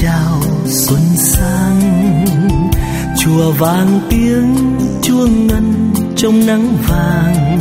chào xuân sang, chùa vang tiếng chuông ngân trong nắng vàng.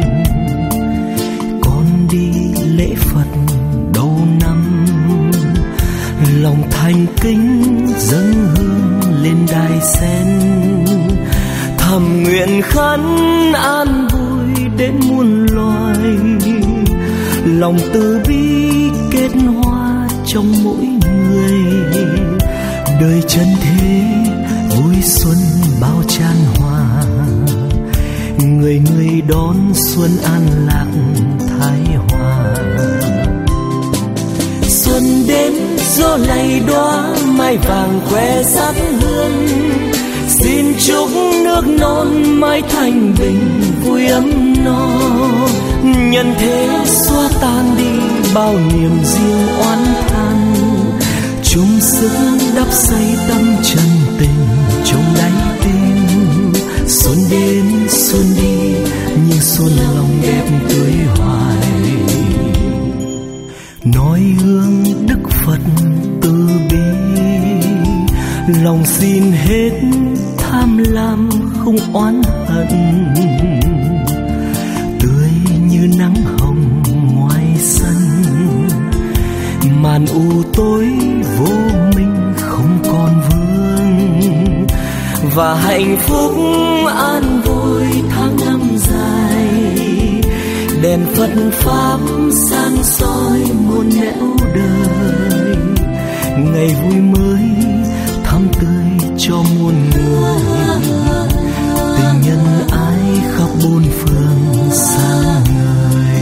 Con đi lễ Phật đầu năm, lòng thành kính dâng hương lên đài sen, thầm nguyện khấn an vui đến muôn loài. Lòng từ bi kết hoa trong mỗi người, đời chân thế vui xuân bao tràn hòa. Người người đón xuân an lạc thái hòa. Xuân đến gió lay đóa mai vàng khoe sắc hương, xin chúc nước non mãi thanh bình vui ấm no. Nhân thế xóa tan đi bao niềm riêng oán than, chung sức đắp xây tâm chân tình trong đáy tim. Xuân đến xuân đi nhưng xuân lòng đẹp tươi hoài, nói hương Đức Phật từ bi. Lòng xin hết tham lam không oán hận, tươi như nắng hồng ngoài sân. Màn u tối vô minh không còn vương, và hạnh phúc an vui tháng năm dài. Đèn Phật pháp sáng soi muôn nẻo đời, ngày vui mới thắm tươi cho muôn người. Tình nhân ái khắp bốn phương sáng ngời.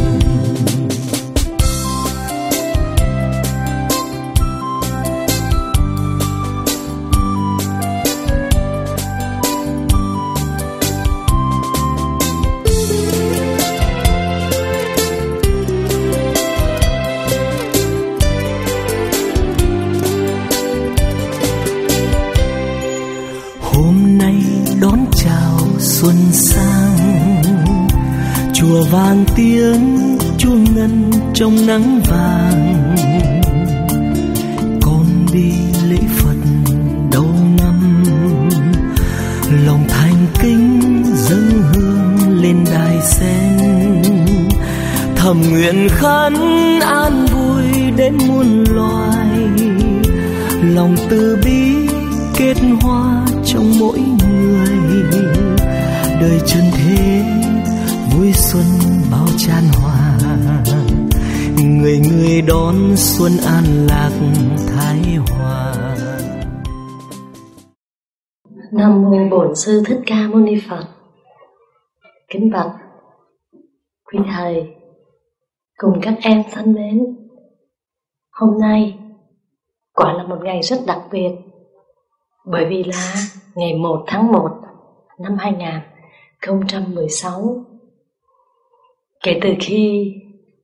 Xuân sang, chùa vang tiếng chuông ngân trong nắng vàng. Con đi lễ Phật đầu năm, lòng thành kính dâng hương lên đài sen, thầm nguyện khấn an vui đến muôn loài. Lòng từ bi kết hoa trong mỗi người, đời chân thế vui xuân bao tràn hòa. Người người đón xuân an lạc thái hòa. Nam mô Bổn Sư Thích Ca Mâu Ni Phật. Kính bạch quý thầy cùng các em thân mến, hôm nay quả là một ngày rất đặc biệt, bởi vì là ngày 1 tháng 1 năm 2016. Kể từ khi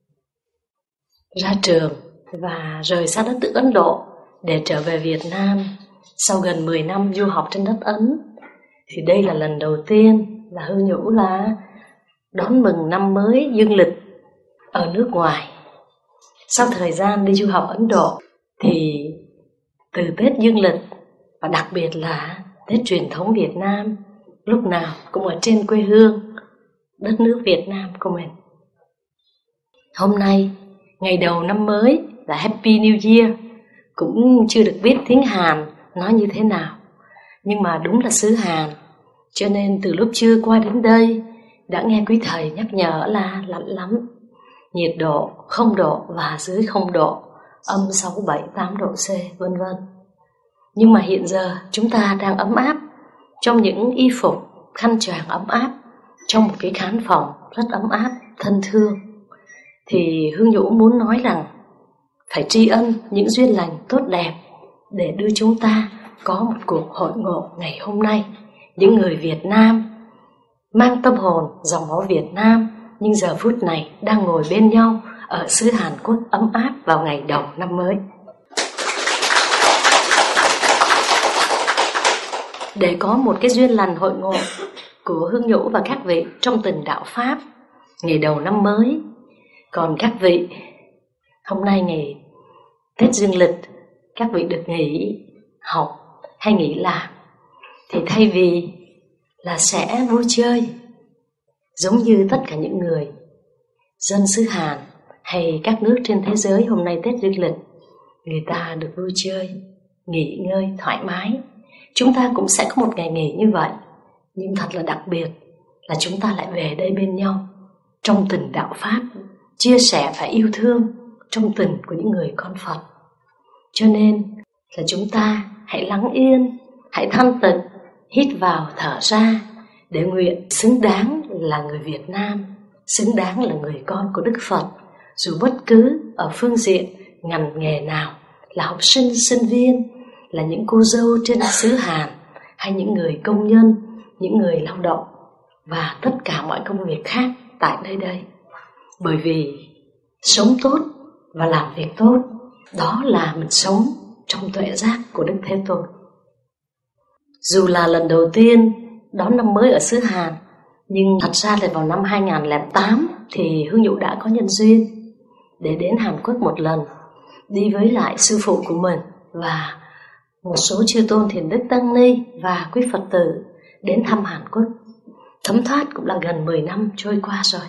ra trường và rời xa đất nước Ấn Độ để trở về Việt Nam sau gần 10 năm du học trên đất Ấn, thì đây là lần đầu tiên là Hương Nhũ là đón mừng năm mới dương lịch ở nước ngoài. Sau thời gian đi du học Ấn Độ thì từ Tết dương lịch và đặc biệt là Tết truyền thống Việt Nam lúc nào cũng ở trên quê hương đất nước Việt Nam của mình. Hôm nay ngày đầu năm mới là Happy New Year, cũng chưa được biết tiếng Hàn nói như thế nào, nhưng mà đúng là xứ Hàn, cho nên từ lúc chưa qua đến đây đã nghe quý thầy nhắc nhở là lạnh lắm, nhiệt độ 0 độ và dưới 0 độ, âm 6, 7, 8 độ C vân vân. Nhưng mà hiện giờ chúng ta đang ấm áp trong những y phục khăn choàng ấm áp, trong một cái khán phòng rất ấm áp thân thương. Thì Hương Nhũ muốn nói rằng phải tri ân những duyên lành tốt đẹp để đưa chúng ta có một cuộc hội ngộ ngày hôm nay. Những người Việt Nam mang tâm hồn dòng máu Việt Nam, nhưng giờ phút này đang ngồi bên nhau ở xứ Hàn Quốc ấm áp vào ngày đầu năm mới. Để có một cái duyên lành hội ngộ của Hương Nhũ và các vị trong tình đạo Pháp ngày đầu năm mới. Còn các vị, hôm nay ngày Tết dương lịch, các vị được nghỉ học hay nghỉ làm, thì thay vì là sẽ vui chơi giống như tất cả những người dân xứ Hàn hay các nước trên thế giới hôm nay Tết Dương lịch, người ta được vui chơi, nghỉ ngơi thoải mái, chúng ta cũng sẽ có một ngày nghỉ như vậy. Nhưng thật là đặc biệt là chúng ta lại về đây bên nhau trong tình đạo Pháp, chia sẻ và yêu thương trong tình của những người con Phật. Cho nên là chúng ta hãy lắng yên, hãy thanh tịnh, hít vào thở ra, để nguyện xứng đáng là người Việt Nam, xứng đáng là người con của Đức Phật, dù bất cứ ở phương diện ngành nghề nào, là học sinh, sinh viên, là những cô dâu trên xứ Hàn, hay những người công nhân, những người lao động và tất cả mọi công việc khác tại nơi đây. Bởi vì sống tốt và làm việc tốt, đó là mình sống trong tuệ giác của Đức Thế Tôn. Dù là lần đầu tiên đón năm mới ở xứ Hàn, nhưng thật ra là vào năm 2008 thì Hương Nhũ đã có nhân duyên để đến Hàn Quốc một lần, đi với lại sư phụ của mình và một số chư tôn thiền đức tăng ni và quý Phật tử đến thăm Hàn Quốc. Thấm thoát cũng là gần 10 năm trôi qua rồi.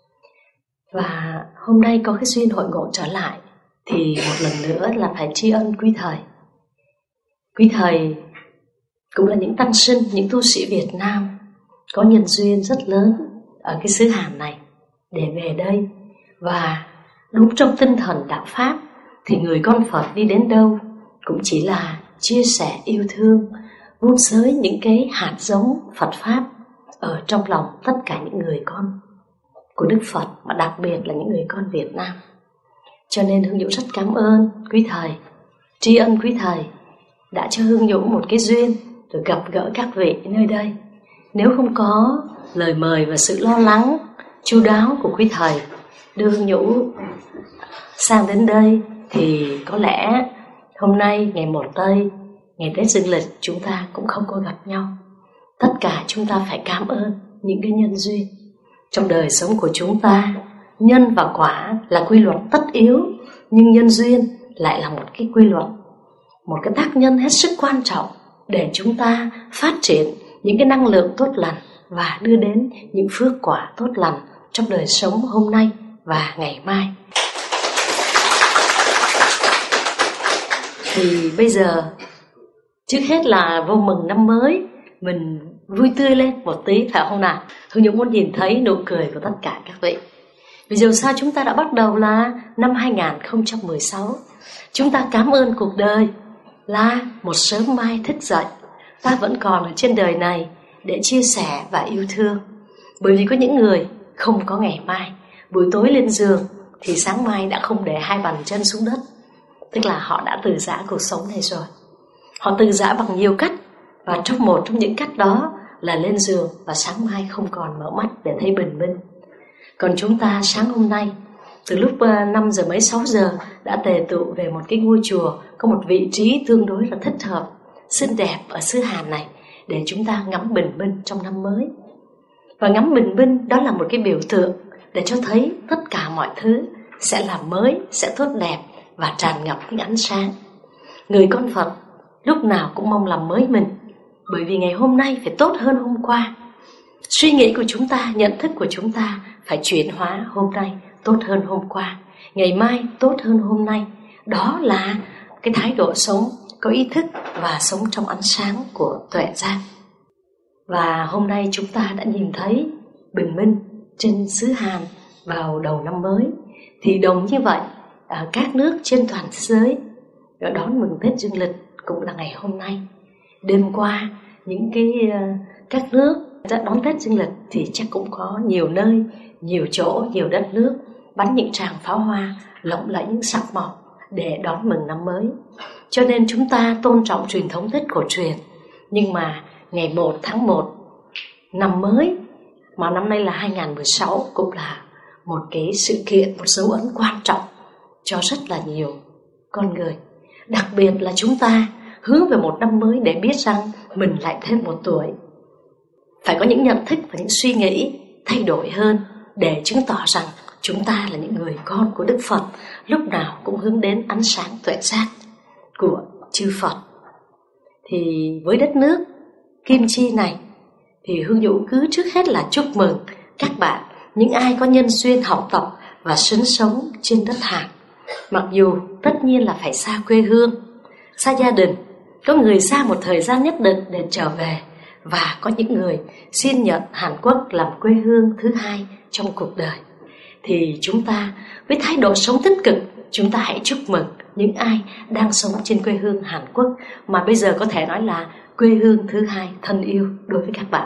Và hôm nay có cái duyên hội ngộ trở lại, thì một lần nữa là phải tri ân quý thầy. Quý thầy cũng là những tăng sinh, những tu sĩ Việt Nam có nhân duyên rất lớn ở cái xứ Hàn này để về đây. Và đúng trong tinh thần đạo Pháp thì người con Phật đi đến đâu cũng chỉ là chia sẻ yêu thương, vun xới những cái hạt giống Phật Pháp ở trong lòng tất cả những người con của Đức Phật, mà đặc biệt là những người con Việt Nam. Cho nên Hương Nhũ rất cảm ơn quý thầy, tri ân quý thầy đã cho Hương Nhũ một cái duyên được gặp gỡ các vị nơi đây. Nếu không có lời mời và sự lo lắng chu đáo của quý thầy đưa Hương Nhũ sang đến đây, thì có lẽ hôm nay ngày 1 Tây, ngày Tết Dương lịch, chúng ta cũng không có gặp nhau. Tất cả chúng ta phải cảm ơn những cái nhân duyên. Trong đời sống của chúng ta, nhân và quả là quy luật tất yếu, nhưng nhân duyên lại là một cái quy luật, một cái tác nhân hết sức quan trọng để chúng ta phát triển những cái năng lượng tốt lành và đưa đến những phước quả tốt lành trong đời sống hôm nay và ngày mai. Thì bây giờ trước hết là vô mừng năm mới, mình vui tươi lên một tí, phải không nào? Hương Nhũ muốn nhìn thấy nụ cười của tất cả các vị. Vì dù sao chúng ta đã bắt đầu là năm 2016. Chúng ta cảm ơn cuộc đời là một sớm mai thức dậy, ta vẫn còn ở trên đời này để chia sẻ và yêu thương. Bởi vì có những người không có ngày mai, buổi tối lên giường thì sáng mai đã không để hai bàn chân xuống đất. Tức là họ đã từ giã cuộc sống này rồi. Họ từ giã bằng nhiều cách, và một trong những cách đó là lên giường và sáng mai không còn mở mắt để thấy bình minh. Còn chúng ta sáng hôm nay, từ lúc 5 giờ mấy 6 giờ đã tề tụ về một cái ngôi chùa có một vị trí tương đối là thích hợp, xinh đẹp ở xứ Hàn này, để chúng ta ngắm bình minh trong năm mới. Và ngắm bình minh đó là một cái biểu tượng để cho thấy tất cả mọi thứ sẽ là mới, sẽ tốt đẹp và tràn ngập những ánh sáng. Người con Phật lúc nào cũng mong làm mới mình, bởi vì ngày hôm nay phải tốt hơn hôm qua. Suy nghĩ của chúng ta, nhận thức của chúng ta phải chuyển hóa hôm nay tốt hơn hôm qua, ngày mai tốt hơn hôm nay. Đó là cái thái độ sống có ý thức và sống trong ánh sáng của tuệ giác. Và hôm nay chúng ta đã nhìn thấy bình minh trên xứ Hàn vào đầu năm mới. Thì đồng như vậy, ở các nước trên toàn thế giới đón mừng Tết Dương lịch cũng là ngày hôm nay. Đêm qua những các nước đã đón Tết Dương lịch thì chắc cũng có nhiều nơi, nhiều chỗ, nhiều đất nước bắn những tràng pháo hoa lộng lẫy những sắc màu để đón mừng năm mới. Cho nên chúng ta tôn trọng truyền thống Tết cổ truyền. Nhưng mà ngày 1 tháng 1 năm mới, mà năm nay là 2016, cũng là một cái sự kiện, một dấu ấn quan trọng cho rất là nhiều con người. Đặc biệt là chúng ta hướng về một năm mới để biết rằng mình lại thêm một tuổi. Phải có những nhận thức và những suy nghĩ thay đổi hơn để chứng tỏ rằng chúng ta là những người con của Đức Phật, lúc nào cũng hướng đến ánh sáng tuệ giác của chư Phật. Thì với đất nước Kim Chi này thì Hương Nhũ cứ trước hết là chúc mừng các bạn, những ai có nhân duyên học tập và sinh sống trên đất Hàn. Mặc dù tất nhiên là phải xa quê hương, xa gia đình, có người xa một thời gian nhất định để trở về, và có những người xin nhận Hàn Quốc làm quê hương thứ hai trong cuộc đời. Thì chúng ta với thái độ sống tích cực, chúng ta hãy chúc mừng những ai đang sống trên quê hương Hàn Quốc, mà bây giờ có thể nói là quê hương thứ hai thân yêu đối với các bạn.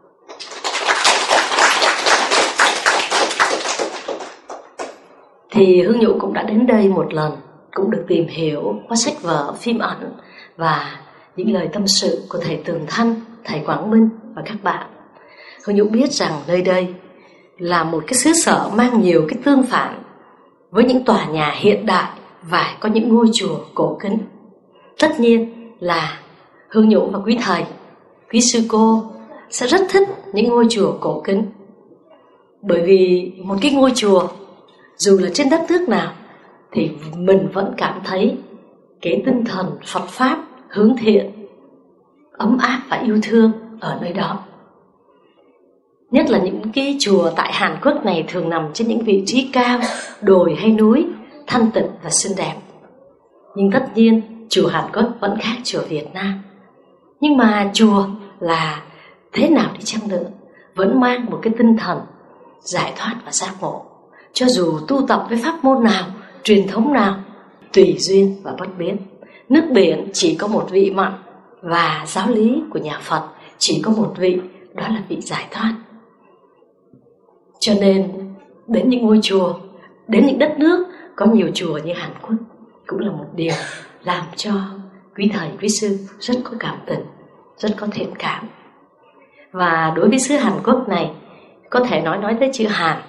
Thì Hương Nhũ cũng đã đến đây một lần, cũng được tìm hiểu qua sách vở, phim ảnh và những lời tâm sự của thầy Tường Thanh, thầy Quảng Minh và các bạn. Hương Nhũ biết rằng nơi đây là một cái xứ sở mang nhiều cái tương phản với những tòa nhà hiện đại và có những ngôi chùa cổ kính. Tất nhiên là Hương Nhũ và quý thầy, quý sư cô sẽ rất thích những ngôi chùa cổ kính. Bởi vì một cái ngôi chùa dù là trên đất nước nào thì mình vẫn cảm thấy cái tinh thần Phật Pháp hướng thiện, ấm áp và yêu thương ở nơi đó. Nhất là những cái chùa tại Hàn Quốc này thường nằm trên những vị trí cao, đồi hay núi, thanh tịnh và xinh đẹp. Nhưng tất nhiên chùa Hàn Quốc vẫn khác chùa Việt Nam. Nhưng mà chùa là thế nào đi chăng nữa vẫn mang một cái tinh thần giải thoát và giác ngộ. Cho dù tu tập với pháp môn nào, truyền thống nào, tùy duyên và bất biến. Nước biển chỉ có một vị mặn, và giáo lý của nhà Phật chỉ có một vị, đó là vị giải thoát. Cho nên đến những ngôi chùa, đến những đất nước có nhiều chùa như Hàn Quốc cũng là một điều làm cho quý thầy, quý sư rất có cảm tình, rất có thiện cảm. Và đối với xứ Hàn Quốc này, có thể nói tới chữ Hàn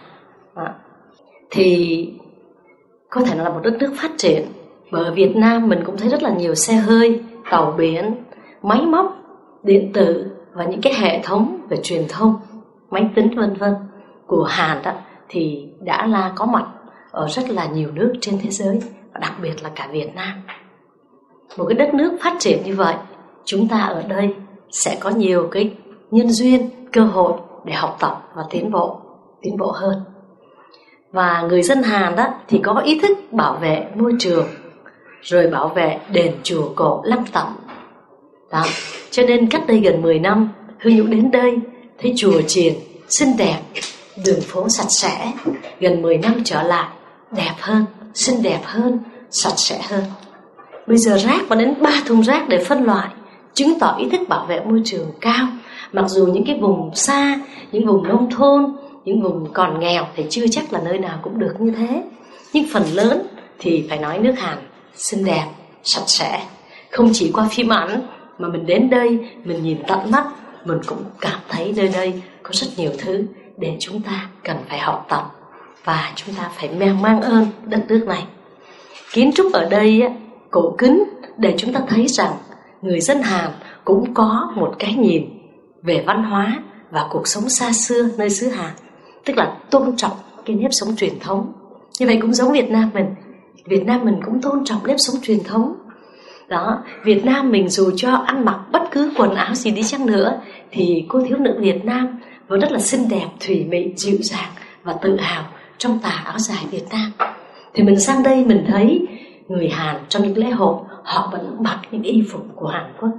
thì có thể là một đất nước phát triển. Bởi ở Việt Nam mình cũng thấy rất là nhiều xe hơi, tàu biển, máy móc, điện tử và những cái hệ thống về truyền thông, máy tính vân vân của Hàn đó thì đã là có mặt ở rất là nhiều nước trên thế giới, và đặc biệt là cả Việt Nam. Một cái đất nước phát triển như vậy, chúng ta ở đây sẽ có nhiều cái nhân duyên, cơ hội để học tập và tiến bộ hơn. Và người dân Hàn đó thì có ý thức bảo vệ môi trường, rồi bảo vệ đền chùa cổ lăng tẩm đó. Cho nên cách đây gần 10 năm, Hương Nhũ đến đây thấy chùa chiền xinh đẹp, đường phố sạch sẽ. Gần 10 năm trở lại, đẹp hơn, xinh đẹp hơn, sạch sẽ hơn. Bây giờ rác có đến 3 thùng rác để phân loại, chứng tỏ ý thức bảo vệ môi trường cao. Mặc dù những cái vùng xa, những vùng nông thôn, những vùng còn nghèo thì chưa chắc là nơi nào cũng được như thế, nhưng phần lớn thì phải nói nước Hàn xinh đẹp, sạch sẽ. Không chỉ qua phim ảnh mà mình đến đây, mình nhìn tận mắt, mình cũng cảm thấy nơi đây có rất nhiều thứ để chúng ta cần phải học tập, và chúng ta phải mang ơn đất nước này. Kiến trúc ở đây cổ kính để chúng ta thấy rằng người dân Hàn cũng có một cái nhìn về văn hóa và cuộc sống xa xưa nơi xứ Hàn, tức là tôn trọng cái nếp sống truyền thống. Như vậy cũng giống Việt Nam mình. Việt Nam mình cũng tôn trọng nếp sống truyền thống đó. Việt Nam mình dù cho ăn mặc bất cứ quần áo gì đi chăng nữa thì cô thiếu nữ Việt Nam vẫn rất là xinh đẹp, thủy mị, dịu dàng và tự hào trong tà áo dài Việt Nam. Thì mình sang đây mình thấy người Hàn trong những lễ hội họ vẫn mặc những y phục của Hàn Quốc.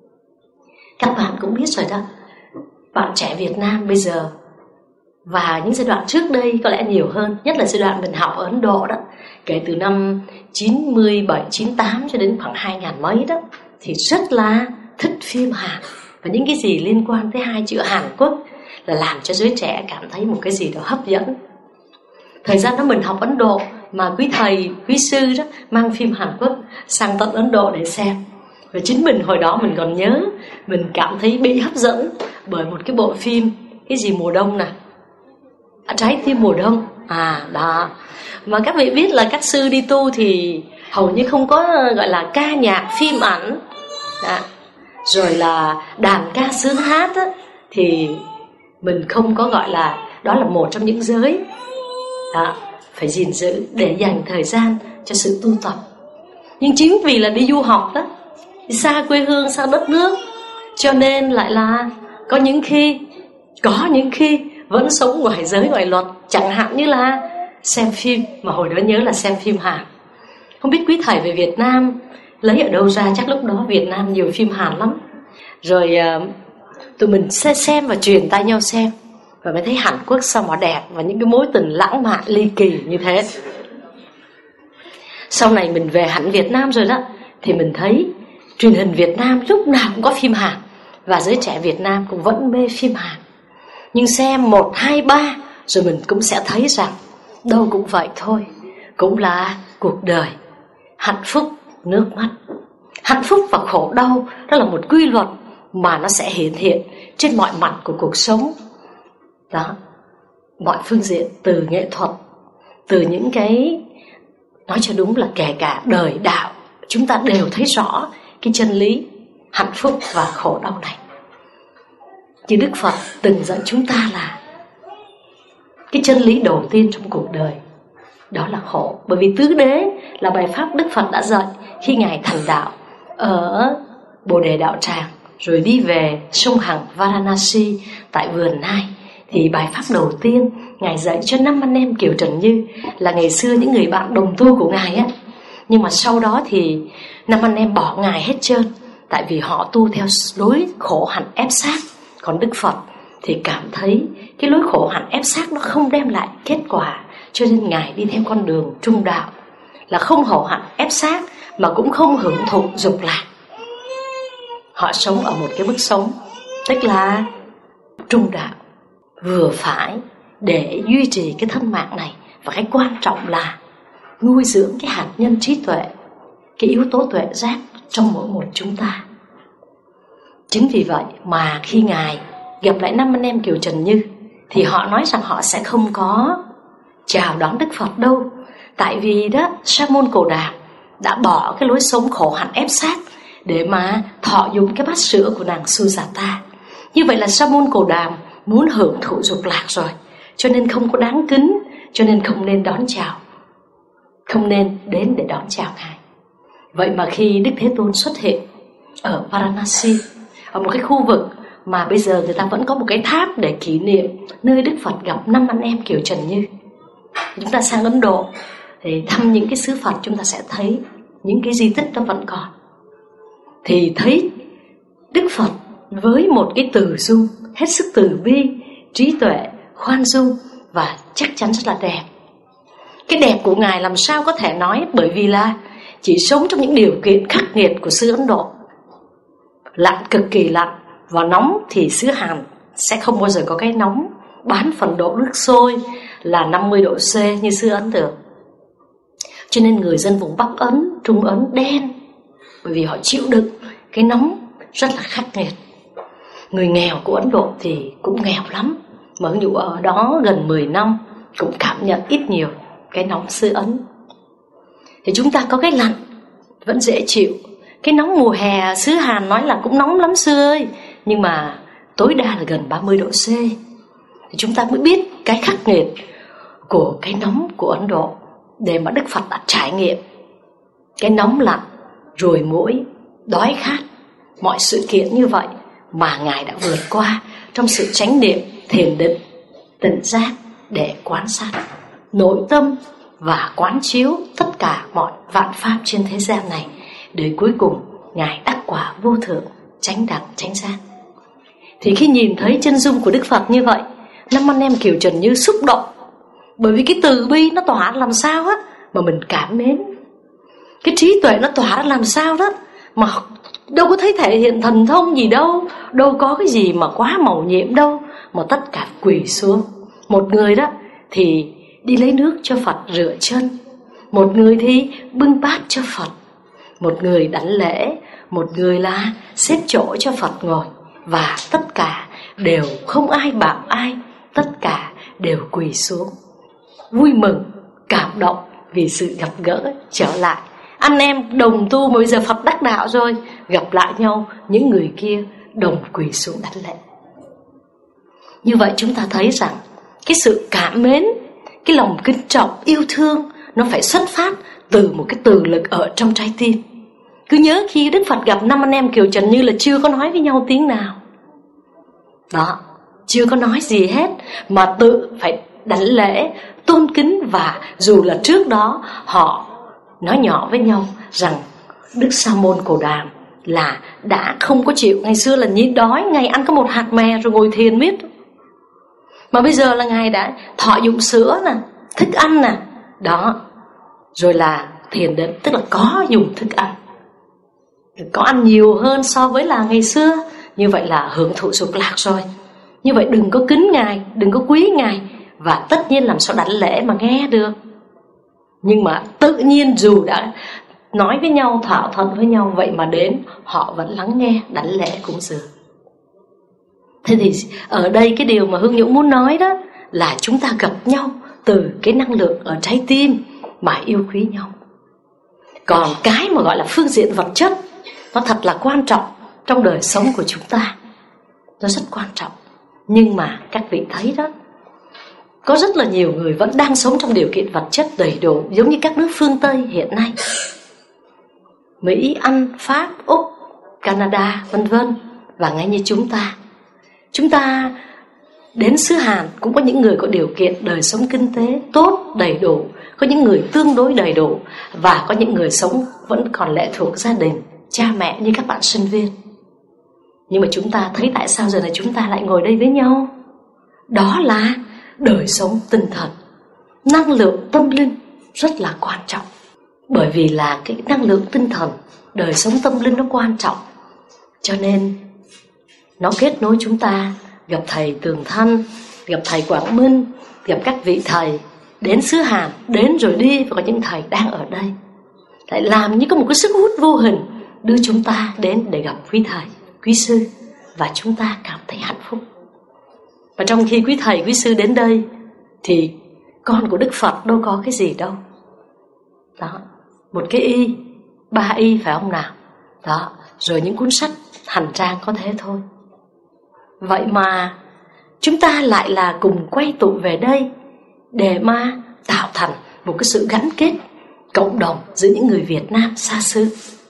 Các bạn cũng biết rồi đó, bạn trẻ Việt Nam bây giờ và những giai đoạn trước đây có lẽ nhiều hơn, nhất là giai đoạn mình học ở Ấn Độ đó, kể từ năm 97, 98 cho đến khoảng 2000 mấy đó, thì rất là thích phim Hàn. Và những cái gì liên quan tới hai chữ Hàn Quốc là làm cho giới trẻ cảm thấy một cái gì đó hấp dẫn. Thời gian đó mình học Ấn Độ mà quý thầy, quý sư đó mang phim Hàn Quốc sang tận Ấn Độ để xem. Và chính mình hồi đó mình còn nhớ, mình cảm thấy bị hấp dẫn bởi một cái bộ phim, cái gì mùa đông nè, Trái tim mùa đông. Đó. Mà các vị biết là các sư đi tu thì hầu như không có gọi là ca nhạc, phim ảnh đó. Rồi là đàn ca sướng hát á, thì mình không có gọi là, đó là một trong những giới đó, phải gìn giữ để dành thời gian cho sự tu tập. Nhưng chính vì là đi du học đó, xa quê hương, xa đất nước. Cho nên lại là có những khi vẫn sống ngoài giới ngoài luật. Chẳng hạn như là xem phim, mà hồi đó nhớ là xem phim Hàn. Không biết quý thầy về Việt Nam lấy ở đâu ra, chắc lúc đó Việt Nam nhiều phim Hàn lắm. Rồi tụi mình sẽ xem và truyền tay nhau xem, và mới thấy Hàn Quốc sao mà đẹp, và những cái mối tình lãng mạn ly kỳ như thế. Sau này mình về hẳn Việt Nam rồi đó, thì mình thấy truyền hình Việt Nam lúc nào cũng có phim Hàn, và giới trẻ Việt Nam cũng vẫn mê phim Hàn. Nhưng xem 1, 2, 3 rồi mình cũng sẽ thấy rằng đâu cũng vậy thôi, cũng là cuộc đời. Hạnh phúc, nước mắt, hạnh phúc và khổ đau, đó là một quy luật mà nó sẽ hiện trên mọi mặt của cuộc sống. Đó, mọi phương diện, từ nghệ thuật, từ những cái, nói cho đúng là kể cả đời đạo, chúng ta đều thấy rõ cái chân lý hạnh phúc và khổ đau này. Chứ Đức Phật từng dạy chúng ta là cái chân lý đầu tiên trong cuộc đời đó là khổ. Bởi vì tứ đế là bài pháp Đức Phật đã dạy khi Ngài thành đạo ở Bồ Đề Đạo Tràng, rồi đi về sông Hằng Varanasi tại vườn Nai. Thì bài pháp đầu tiên Ngài dạy cho 5 anh em Kiều Trần Như, là ngày xưa những người bạn đồng tu của Ngài á. Nhưng mà sau đó thì 5 anh em bỏ Ngài hết trơn, tại vì họ tu theo lối khổ hạnh ép sát. Còn Đức Phật thì cảm thấy cái lối khổ hạnh ép sát nó không đem lại kết quả, cho nên Ngài đi theo con đường trung đạo, là không khổ hạnh ép sát mà cũng không hưởng thụ dục lạc. Họ sống ở một cái mức sống tức là trung đạo, vừa phải để duy trì cái thân mạng này. Và cái quan trọng là nuôi dưỡng cái hạt nhân trí tuệ, cái yếu tố tuệ giác trong mỗi một chúng ta. Chính vì vậy mà khi Ngài gặp lại 5 anh em Kiều Trần Như, thì họ nói rằng họ sẽ không có chào đón Đức Phật đâu. Tại vì đó, Sa môn Cồ Đàm đã bỏ cái lối sống khổ hạnh ép sát để mà thọ dụng cái bát sữa của nàng Sujata. Như vậy là Sa môn Cồ Đàm muốn hưởng thụ dục lạc rồi, cho nên không có đáng kính, cho nên không nên đón chào, không nên đến để đón chào Ngài. Vậy mà khi Đức Thế Tôn xuất hiện ở Varanasi, ở một cái khu vực mà bây giờ người ta vẫn có một cái tháp để kỷ niệm nơi Đức Phật gặp 5 anh em Kiều Trần Như. Chúng ta sang Ấn Độ thì thăm những cái xứ Phật, chúng ta sẽ thấy những cái di tích đó vẫn còn. Thì thấy Đức Phật với một cái từ dung hết sức từ bi, trí tuệ, khoan dung và chắc chắn rất là đẹp. Cái đẹp của Ngài làm sao có thể nói, bởi vì là chỉ sống trong những điều kiện khắc nghiệt của xứ Ấn Độ, lạnh cực kỳ lạnh, và nóng thì xứ Hàn sẽ không bao giờ có cái nóng bán phần độ nước sôi là 50 độ C như xứ Ấn được. Cho nên người dân vùng Bắc Ấn, Trung Ấn đen, bởi vì họ chịu đựng cái nóng rất là khắc nghiệt. Người nghèo của Ấn Độ thì cũng nghèo lắm, mà ví dụ ở đó gần 10 năm cũng cảm nhận ít nhiều cái nóng xứ Ấn. Thì chúng ta có cái lạnh vẫn dễ chịu. Cái nóng mùa hè xứ Hàn nói là cũng nóng lắm sư ơi, nhưng mà tối đa là gần 30 độ C. Thì chúng ta mới biết cái khắc nghiệt của cái nóng của Ấn Độ, để mà Đức Phật đã trải nghiệm cái nóng lạnh, ruồi muỗi, đói khát, mọi sự kiện như vậy mà Ngài đã vượt qua trong sự chánh niệm, thiền định, tỉnh giác để quan sát nội tâm và quán chiếu tất cả mọi vạn pháp trên thế gian này, để cuối cùng Ngài đắc quả vô thượng, chánh đẳng, chánh giác. Thì khi nhìn thấy chân dung của Đức Phật như vậy, 5 anh em Kiều Trần Như xúc động, bởi vì cái từ bi nó tỏa làm sao á mà mình cảm mến, cái trí tuệ nó tỏa ra làm sao đó mà đâu có thấy thể hiện thần thông gì đâu, đâu có cái gì mà quá màu nhiệm đâu, mà tất cả quỳ xuống. Một người đó thì đi lấy nước cho Phật rửa chân, một người thì bưng bát cho Phật, một người đảnh lễ, một người là xếp chỗ cho Phật ngồi. Và tất cả đều không ai bảo ai, tất cả đều quỳ xuống, vui mừng, cảm động vì sự gặp gỡ trở lại. Anh em đồng tu mà bây giờ Phật đắc đạo rồi, gặp lại nhau, những người kia đồng quỳ xuống đảnh lễ. Như vậy chúng ta thấy rằng cái sự cảm mến, cái lòng kính trọng, yêu thương nó phải xuất phát từ một cái từ lực ở trong trái tim. Cứ nhớ khi Đức Phật gặp 5 anh em Kiều Trần Như là chưa có nói với nhau tiếng nào. Đó, chưa có nói gì hết, mà tự phải đảnh lễ, tôn kính. Và dù là trước đó họ nói nhỏ với nhau rằng Đức Sa Môn Cồ Đàm là đã không có chịu. Ngày xưa là nhịn đói, ngày ăn có một hạt mè rồi ngồi thiền miết. Mà bây giờ là Ngài đã thọ dụng sữa nè, thức ăn nè. Đó, rồi là thiền định, tức là có dùng thức ăn, có ăn nhiều hơn so với là ngày xưa. Như vậy là hưởng thụ dục lạc rồi. Như vậy đừng có kính Ngài, đừng có quý Ngài. Và tất nhiên làm sao đảnh lễ mà nghe được. Nhưng mà tự nhiên dù đã nói với nhau, thảo thuận với nhau, vậy mà đến họ vẫn lắng nghe, đảnh lễ cúng dường. Thế thì ở đây cái điều mà Hương Nhũ muốn nói đó là chúng ta gặp nhau từ cái năng lượng ở trái tim mà yêu quý nhau. Còn cái mà gọi là phương diện vật chất, nó thật là quan trọng trong đời sống của chúng ta. Nó rất quan trọng. Nhưng mà các vị thấy đó, có rất là nhiều người vẫn đang sống trong điều kiện vật chất đầy đủ, giống như các nước phương Tây hiện nay, Mỹ, Anh, Pháp, Úc, Canada, vân vân. Và ngay như chúng ta đến xứ Hàn cũng có những người có điều kiện đời sống kinh tế tốt, đầy đủ, có những người tương đối đầy đủ, và có những người sống vẫn còn lệ thuộc gia đình, cha mẹ như các bạn sinh viên. Nhưng mà chúng ta thấy tại sao giờ này chúng ta lại ngồi đây với nhau? Đó là đời sống tinh thần, năng lượng tâm linh rất là quan trọng. Bởi vì là cái năng lượng tinh thần, đời sống tâm linh nó quan trọng, cho nên nó kết nối chúng ta. Gặp thầy Tường Thanh, gặp thầy Quảng Minh, gặp các vị thầy đến xứ Hàn, đến rồi đi. Và có những thầy đang ở đây lại làm như có một cái sức hút vô hình đưa chúng ta đến để gặp quý thầy, quý sư, và chúng ta cảm thấy hạnh phúc. Và trong khi quý thầy, quý sư đến đây thì con của Đức Phật đâu có cái gì đâu. Đó, một cái y, 3 y phải không nào? Đó, rồi những cuốn sách hành trang có thế thôi. Vậy mà chúng ta lại là cùng quay tụ về đây để mà tạo thành một cái sự gắn kết cộng đồng giữa những người Việt Nam xa xứ.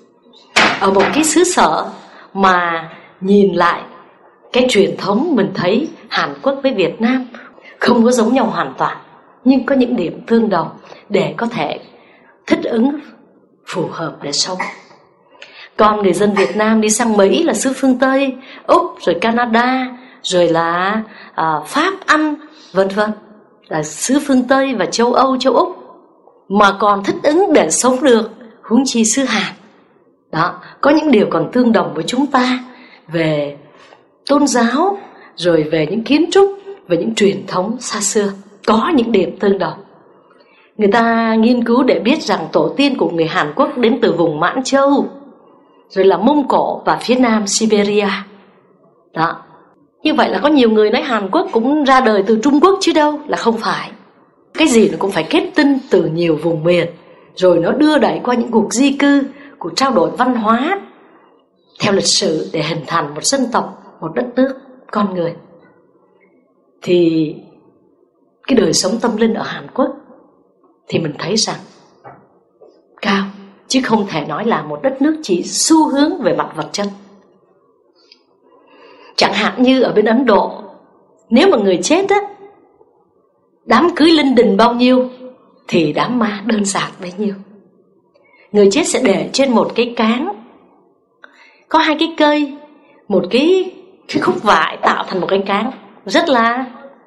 Ở một cái xứ sở mà nhìn lại cái truyền thống, mình thấy Hàn Quốc với Việt Nam không có giống nhau hoàn toàn, nhưng có những điểm tương đồng để có thể thích ứng phù hợp để sống. Còn người dân Việt Nam đi sang Mỹ là xứ phương Tây, Úc, rồi Canada, rồi là Pháp, Anh, vân vân, là xứ phương Tây và châu Âu, châu Úc, mà còn thích ứng để sống được, huống chi xứ Hàn. Đó, có những điều còn tương đồng với chúng ta về tôn giáo, rồi về những kiến trúc, về những truyền thống xa xưa, có những điểm tương đồng. Người ta nghiên cứu để biết rằng tổ tiên của người Hàn Quốc đến từ vùng Mãn Châu, rồi là Mông Cổ và phía nam Siberia. Đó, như vậy là có nhiều người nói Hàn Quốc cũng ra đời từ Trung Quốc chứ đâu, là không phải. Cái gì nó cũng phải kết tinh từ nhiều vùng miền, rồi nó đưa đẩy qua những cuộc di cư, cuộc trao đổi văn hóa theo lịch sử để hình thành một dân tộc, một đất nước, con người. Thì cái đời sống tâm linh ở Hàn Quốc thì mình thấy rằng cao, chứ không thể nói là một đất nước chỉ xu hướng về mặt vật chất. Chẳng hạn như ở bên Ấn Độ, nếu mà người chết á, đám cưới linh đình bao nhiêu thì đám ma đơn giản bấy nhiêu. Người chết sẽ để trên một cái cáng, có 2 cái cây, một cái khúc vải tạo thành một cái cáng rất là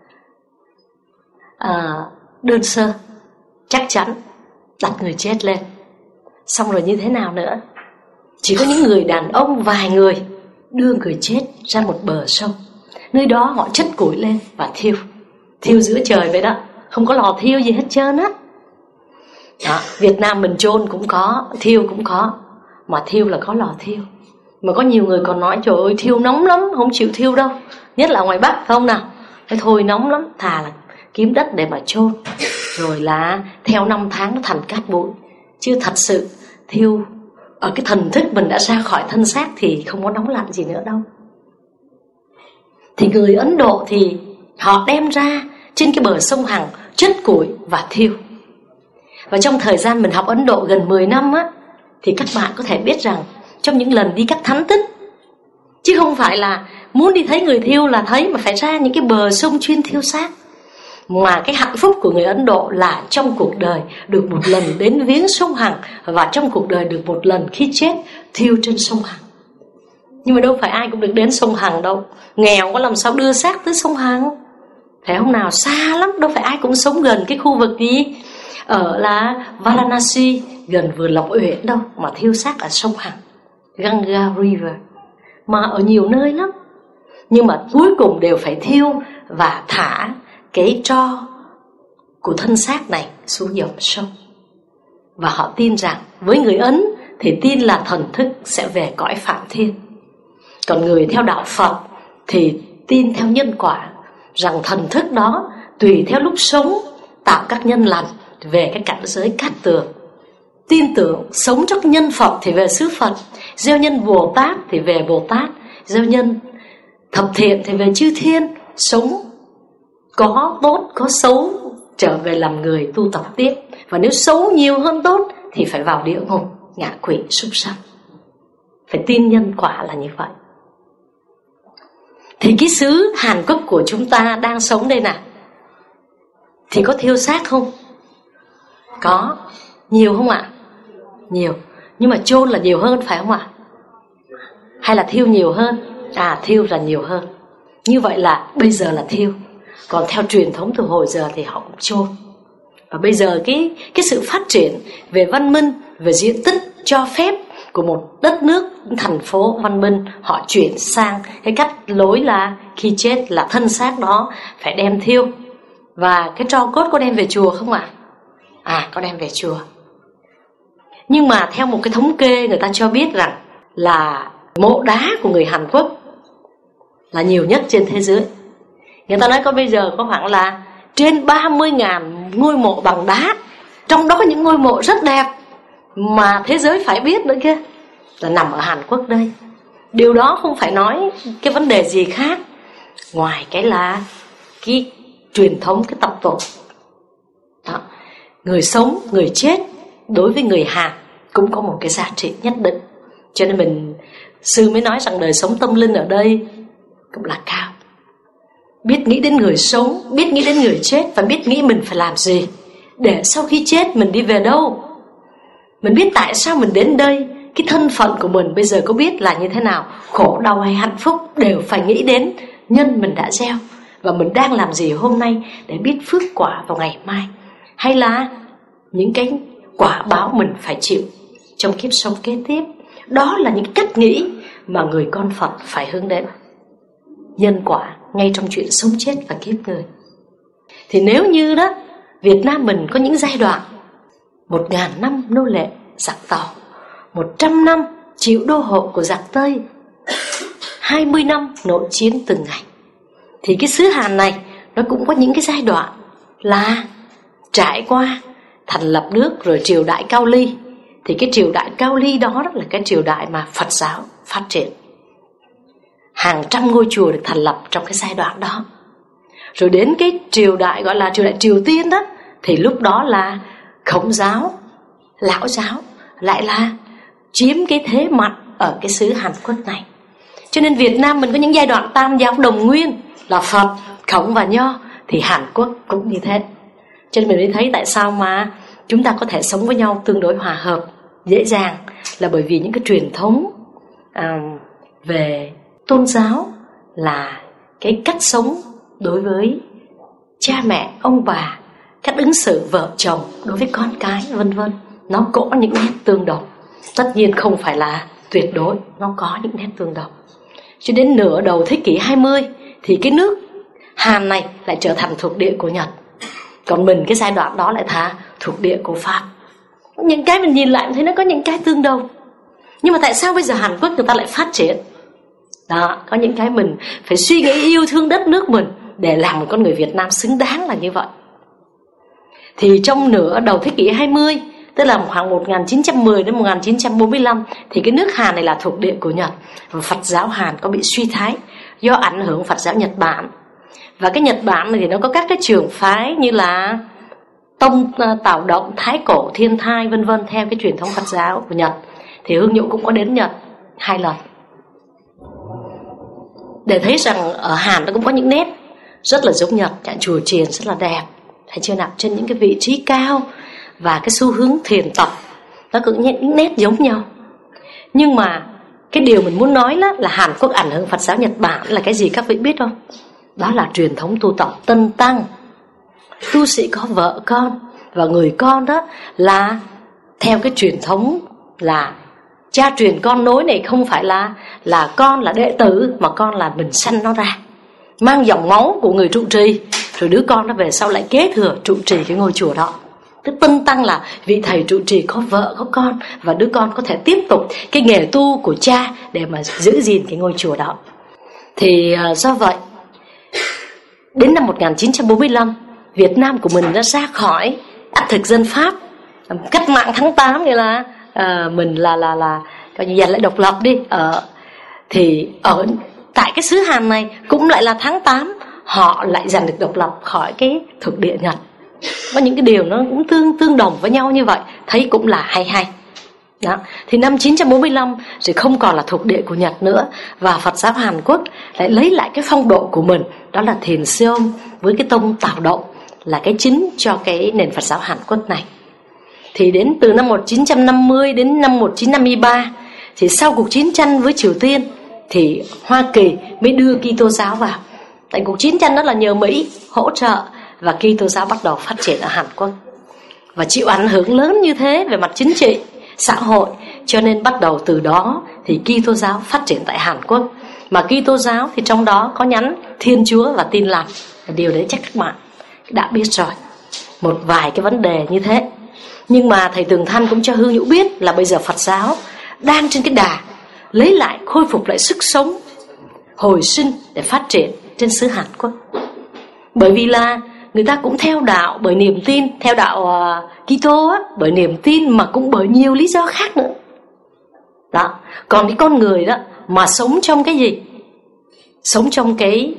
đơn sơ, chắc chắn, đặt người chết lên. Xong rồi như thế nào nữa? Chỉ có những người đàn ông vài người đưa người chết ra một bờ sông, nơi đó họ chất củi lên và thiêu giữa trời vậy đó, không có lò thiêu gì hết trơn á. Đó, Việt Nam mình chôn cũng có, thiêu cũng có, mà thiêu là có lò thiêu. Mà có nhiều người còn nói trời ơi thiêu nóng lắm, không chịu thiêu đâu, nhất là ngoài Bắc phải không nào? Thế thôi nóng lắm, thà là kiếm đất để mà chôn, rồi là theo 5 tháng nó thành cát bụi. Chứ thật sự thiêu ở cái thần thức mình đã ra khỏi thân xác thì không có nóng lạnh gì nữa đâu. Thì người Ấn Độ thì họ đem ra trên cái bờ sông Hằng chất củi và thiêu. Và trong thời gian mình học Ấn Độ gần 10 năm á, thì các bạn có thể biết rằng trong những lần đi các thánh tích, chứ không phải là muốn đi thấy người thiêu là thấy, mà phải ra những cái bờ sông chuyên thiêu xác. Mà cái hạnh phúc của người Ấn Độ là trong cuộc đời được một lần đến viếng sông Hằng, và trong cuộc đời được một lần khi chết thiêu trên sông Hằng. Nhưng mà đâu phải ai cũng được đến sông Hằng đâu. Nghèo có làm sao đưa xác tới sông Hằng, phải không nào? Xa lắm, đâu phải ai cũng sống gần cái khu vực gì ở là Varanasi, gần vườn Lộc Uyển đâu, mà thiêu xác ở sông Hằng, Ganga River, mà ở nhiều nơi lắm. Nhưng mà cuối cùng đều phải thiêu và thả cái tro của thân xác này xuống dòng sông. Và họ tin rằng, với người Ấn thì tin là thần thức sẽ về cõi Phạm Thiên. Còn người theo đạo Phật thì tin theo nhân quả, rằng thần thức đó tùy theo lúc sống tạo các nhân lành về cái cảnh giới cát tường. Tin tưởng sống trong nhân Phật thì về xứ Phật, gieo nhân Bồ Tát thì về Bồ Tát, gieo nhân thập thiện thì về chư thiên. Sống có tốt có xấu trở về làm người tu tập tiếp. Và nếu xấu nhiều hơn tốt thì phải vào địa ngục, ngạ quỷ, súc sanh. Phải tin nhân quả là như vậy. Thì cái xứ Hàn Quốc của chúng ta đang sống đây nè, thì có thiêu xác không? Có. Nhiều không ạ? Nhiều. Nhưng mà chôn là nhiều hơn phải không ạ? Hay là thiêu nhiều hơn? Thiêu là nhiều hơn. Như vậy là bây giờ là thiêu. Còn theo truyền thống từ hồi giờ thì họ cũng chôn. Và bây giờ cái sự phát triển về văn minh, về diện tích cho phép của một đất nước, thành phố văn minh, họ chuyển sang cái cách lối là khi chết là thân xác đó phải đem thiêu. Và cái tro cốt có đem về chùa không ạ? Có đem về chùa. Nhưng mà theo một cái thống kê, người ta cho biết rằng là mộ đá của người Hàn Quốc là nhiều nhất trên thế giới. Người ta nói có bây giờ có khoảng là trên 30.000 ngôi mộ bằng đá. Trong đó có những ngôi mộ rất đẹp mà thế giới phải biết nữa kia, là nằm ở Hàn Quốc đây. Điều đó không phải nói cái vấn đề gì khác ngoài cái là cái truyền thống, cái tập tục đó. Người sống, người chết đối với người Hàn cũng có một cái giá trị nhất định. Cho nên sư mới nói rằng đời sống tâm linh ở đây cũng là cao. Biết nghĩ đến người sống, biết nghĩ đến người chết, và biết nghĩ mình phải làm gì để sau khi chết mình đi về đâu. Mình biết tại sao mình đến đây, cái thân phận của mình bây giờ có biết là như thế nào, khổ đau hay hạnh phúc đều phải nghĩ đến nhân mình đã gieo, và mình đang làm gì hôm nay để biết phước quả vào ngày mai, hay là những cái quả báo mình phải chịu trong kiếp sống kế tiếp. Đó là những cách nghĩ mà người con Phật phải hướng đến. Nhân quả ngay trong chuyện sống chết và kiếp người. Thì nếu như đó Việt Nam mình có những giai đoạn 1.000 năm nô lệ giặc Tàu, 100 năm chịu đô hộ của giặc Tây, 20 năm nội chiến từng ngày, thì cái xứ Hàn này nó cũng có những cái giai đoạn là trải qua thành lập nước rồi triều đại Cao Ly. Thì cái triều đại Cao Ly đó là cái triều đại mà Phật giáo phát triển. Hàng trăm ngôi chùa được thành lập trong cái giai đoạn đó. Rồi đến cái triều đại gọi là triều đại Triều Tiên đó, thì lúc đó là Khổng giáo, Lão giáo lại là chiếm cái thế mạnh ở cái xứ Hàn Quốc này. Cho nên Việt Nam mình có những giai đoạn tam giáo đồng nguyên là Phật, Khổng và Nho, thì Hàn Quốc cũng như thế. Cho nên mình mới thấy tại sao mà chúng ta có thể sống với nhau tương đối hòa hợp, dễ dàng, là bởi vì những cái truyền thống về tôn giáo, là cái cách sống đối với cha mẹ, ông bà, cách ứng xử vợ chồng đối với con cái, vân vân, nó có những nét tương đồng. Tất nhiên không phải là tuyệt đối, nó có những nét tương đồng. Cho đến nửa đầu thế kỷ 20 thì cái nước Hàn này lại trở thành thuộc địa của Nhật. Còn mình cái giai đoạn đó lại thuộc địa của Pháp. Những cái mình nhìn lại mình thấy nó có những cái tương đồng. Nhưng mà tại sao bây giờ Hàn Quốc người ta lại phát triển? Đó, có những cái mình phải suy nghĩ yêu thương đất nước mình để làm một con người Việt Nam xứng đáng là như vậy. Thì trong nửa đầu thế kỷ 20, tức là khoảng 1910 đến 1945, thì cái nước Hàn này là thuộc địa của Nhật. Và Phật giáo Hàn có bị suy thoái do ảnh hưởng Phật giáo Nhật Bản. Và cái Nhật Bản này thì nó có các cái trường phái như là Tông Tào Động, Thái Cổ, Thiên Thai, vân vân, theo cái truyền thống Phật giáo của Nhật. thì Hương Nhũ cũng có đến Nhật 2 lần, để thấy rằng ở Hàn nó cũng có những nét rất là giống Nhật. Chùa chiền rất là đẹp, thấy chưa nào, trên những cái vị trí cao, và cái xu hướng thiền tập nó cũng những nét giống nhau. Nhưng mà cái điều mình muốn nói là Hàn Quốc ảnh hưởng Phật giáo Nhật Bản là cái gì các vị biết không? Đó là truyền thống tu tập Tân Tăng. Tu sĩ có vợ con, và người con đó là theo cái truyền thống là cha truyền con nối này, không phải là con là đệ tử, mà con là mình sanh nó ra, mang dòng máu của người trụ trì, rồi đứa con nó về sau lại kế thừa trụ trì cái ngôi chùa đó. Tức Tân Tăng là vị thầy trụ trì có vợ có con, và đứa con có thể tiếp tục cái nghề tu của cha để mà giữ gìn cái ngôi chùa đó. Thì do vậy đến năm 1945, Việt Nam của mình đã ra khỏi áp thực dân Pháp. Cách mạng tháng 8 nghĩa là mình là coi như giành lại độc lập đi. Thì ở tại cái xứ Hàn này cũng lại là tháng 8 họ lại giành được độc lập khỏi cái thuộc địa Nhật. Có những cái điều nó cũng tương đồng với nhau như vậy, thấy cũng là hay đó. Thì năm 945 thì không còn là thuộc địa của Nhật nữa, và Phật giáo Hàn Quốc lại lấy lại cái phong độ của mình, đó là thiền Seom với cái tông Tào Động là cái chính cho cái nền Phật giáo Hàn Quốc này. Thì đến từ năm 1950 đến năm 1953, thì sau cuộc chiến tranh với Triều Tiên thì Hoa Kỳ mới đưa Kitô giáo vào. Tại cuộc chiến tranh đó là nhờ Mỹ hỗ trợ, và Kitô giáo bắt đầu phát triển ở Hàn Quốc và chịu ảnh hưởng lớn như thế về mặt chính trị, xã hội, cho nên bắt đầu từ đó thì Kitô giáo phát triển tại Hàn Quốc. Mà Kitô giáo thì trong đó có nhánh Thiên Chúa và Tin Lành. Điều đấy chắc các bạn đã biết rồi, một vài cái vấn đề như thế. Nhưng mà thầy Tường Thanh cũng cho Hương Nhũ biết là bây giờ Phật giáo đang trên cái đà lấy lại, khôi phục lại sức sống, hồi sinh để phát triển trên xứ Hàn Quốc. Bởi vì là người ta cũng theo đạo bởi niềm tin, theo đạo Kitô á, bởi niềm tin, mà cũng bởi nhiều lý do khác nữa. Đó. Còn cái con người đó mà sống trong cái gì? Sống trong cái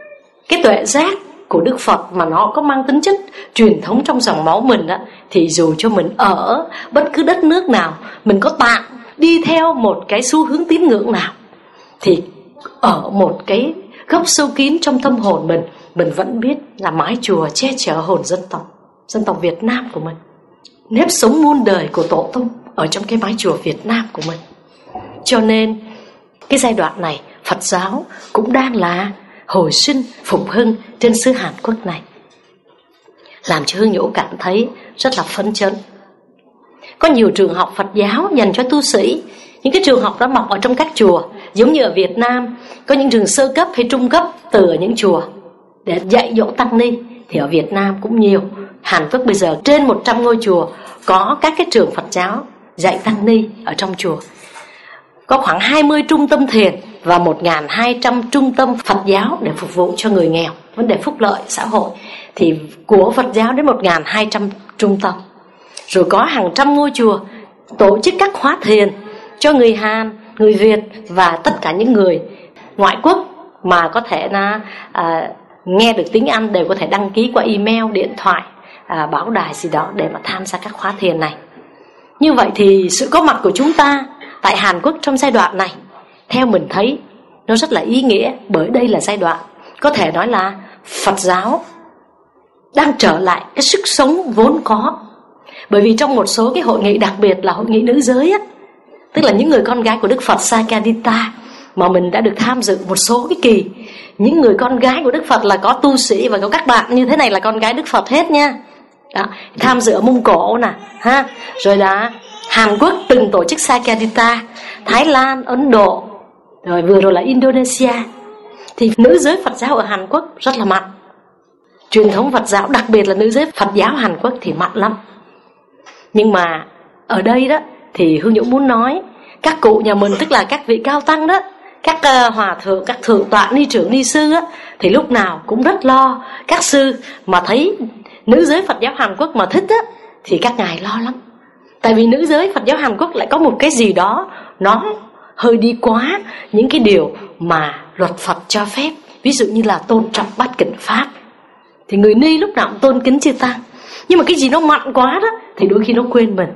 tuệ giác của Đức Phật, mà nó có mang tính chất truyền thống trong dòng máu mình đó, thì dù cho mình ở bất cứ đất nước nào, mình có tạm đi theo một cái xu hướng tín ngưỡng nào, thì ở một cái góc sâu kín trong tâm hồn mình vẫn biết là mái chùa che chở hồn dân tộc Việt Nam của mình, nếp sống muôn đời của tổ tông ở trong cái mái chùa Việt Nam của mình. Cho nên cái giai đoạn này Phật giáo cũng đang là hồi sinh, phục hưng trên xứ Hàn Quốc này, làm cho Hương Nhũ cảm thấy rất là phấn chấn. Có nhiều trường học Phật giáo dành cho tu sĩ. Những cái trường học đó mọc ở trong các chùa, giống như ở Việt Nam có những trường sơ cấp hay trung cấp từ ở những chùa để dạy dỗ tăng ni, thì ở Việt Nam cũng nhiều. Hàn Quốc bây giờ trên 100 ngôi chùa có các cái trường Phật giáo dạy tăng ni ở trong chùa. Có khoảng 20 trung tâm thiền và 1.200 trung tâm Phật giáo để phục vụ cho người nghèo, vấn đề phúc lợi xã hội. Thì của Phật giáo đến 1.200 trung tâm. Rồi có hàng trăm ngôi chùa tổ chức các khóa thiền cho người Hàn, người Việt và tất cả những người ngoại quốc mà có thể là nghe được tiếng Anh đều có thể đăng ký qua email, điện thoại, báo đài gì đó để mà tham gia các khóa thiền này. Như vậy thì sự có mặt của chúng ta tại Hàn Quốc trong giai đoạn này, theo mình thấy nó rất là ý nghĩa, bởi đây là giai đoạn có thể nói là Phật giáo đang trở lại cái sức sống vốn có. Bởi vì trong một số cái hội nghị, đặc biệt là hội nghị nữ giới á, tức là những người con gái của Đức Phật Sakadita mà mình đã được tham dự một số cái kỳ, những người con gái của Đức Phật là có tu sĩ và có các bạn như thế này là con gái Đức Phật hết nha. Đó, tham dự ở Mông Cổ nè, ha, rồi là Hàn Quốc từng tổ chức Sakadita, Thái Lan, Ấn Độ, rồi vừa rồi là Indonesia. Thì nữ giới Phật giáo ở Hàn Quốc rất là mạnh. Truyền thống Phật giáo, đặc biệt là nữ giới Phật giáo Hàn Quốc thì mạnh lắm. Nhưng mà ở đây đó thì Hương Nhũ muốn nói các cụ nhà mình, tức là các vị cao tăng đó, các hòa thượng, các thượng tọa, ni trưởng, ni sư á, thì lúc nào cũng rất lo. Các sư mà thấy nữ giới Phật giáo Hàn Quốc mà thích á, thì các ngài lo lắm. Tại vì nữ giới Phật giáo Hàn Quốc lại có một cái gì đó nó hơi đi quá những cái điều mà luật Phật cho phép. Ví dụ như là tôn trọng bát kỉnh pháp, thì người ni lúc nào cũng tôn kính chư tăng. Nhưng mà cái gì nó mặn quá đó thì đôi khi nó quên mình.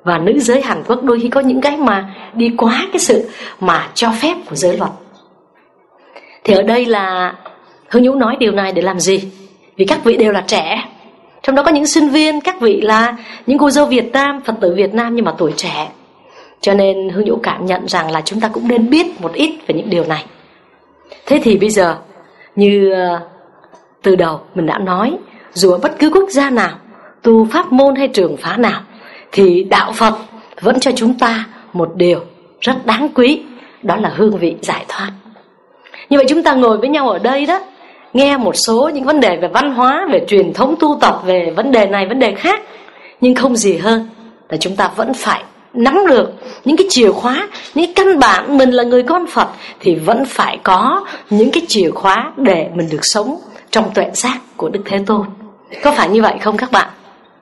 và nữ giới Hàn Quốc đôi khi có những cái mà đi quá cái sự mà cho phép của giới luật. Thì ở đây là Hương Nhũ nói điều này để làm gì? Vì các vị đều là trẻ, trong đó có những sinh viên, các vị là những cô dâu Việt Nam, Phật tử Việt Nam nhưng mà tuổi trẻ. Cho nên Hương Nhũ cảm nhận rằng là chúng ta cũng nên biết một ít về những điều này. Thế thì bây giờ, như từ đầu mình đã nói, dù ở bất cứ quốc gia nào, tu pháp môn hay trường phái nào, thì đạo Phật vẫn cho chúng ta một điều rất đáng quý, đó là hương vị giải thoát. Như vậy chúng ta ngồi với nhau ở đây đó, nghe một số những vấn đề về văn hóa, về truyền thống tu tập, về vấn đề này vấn đề khác, nhưng không gì hơn là chúng ta vẫn phải nắm được những cái chìa khóa, những căn bản. Mình là người con Phật thì vẫn phải có những cái chìa khóa để mình được sống trong tuệ giác của Đức Thế Tôn. Có phải như vậy không các bạn?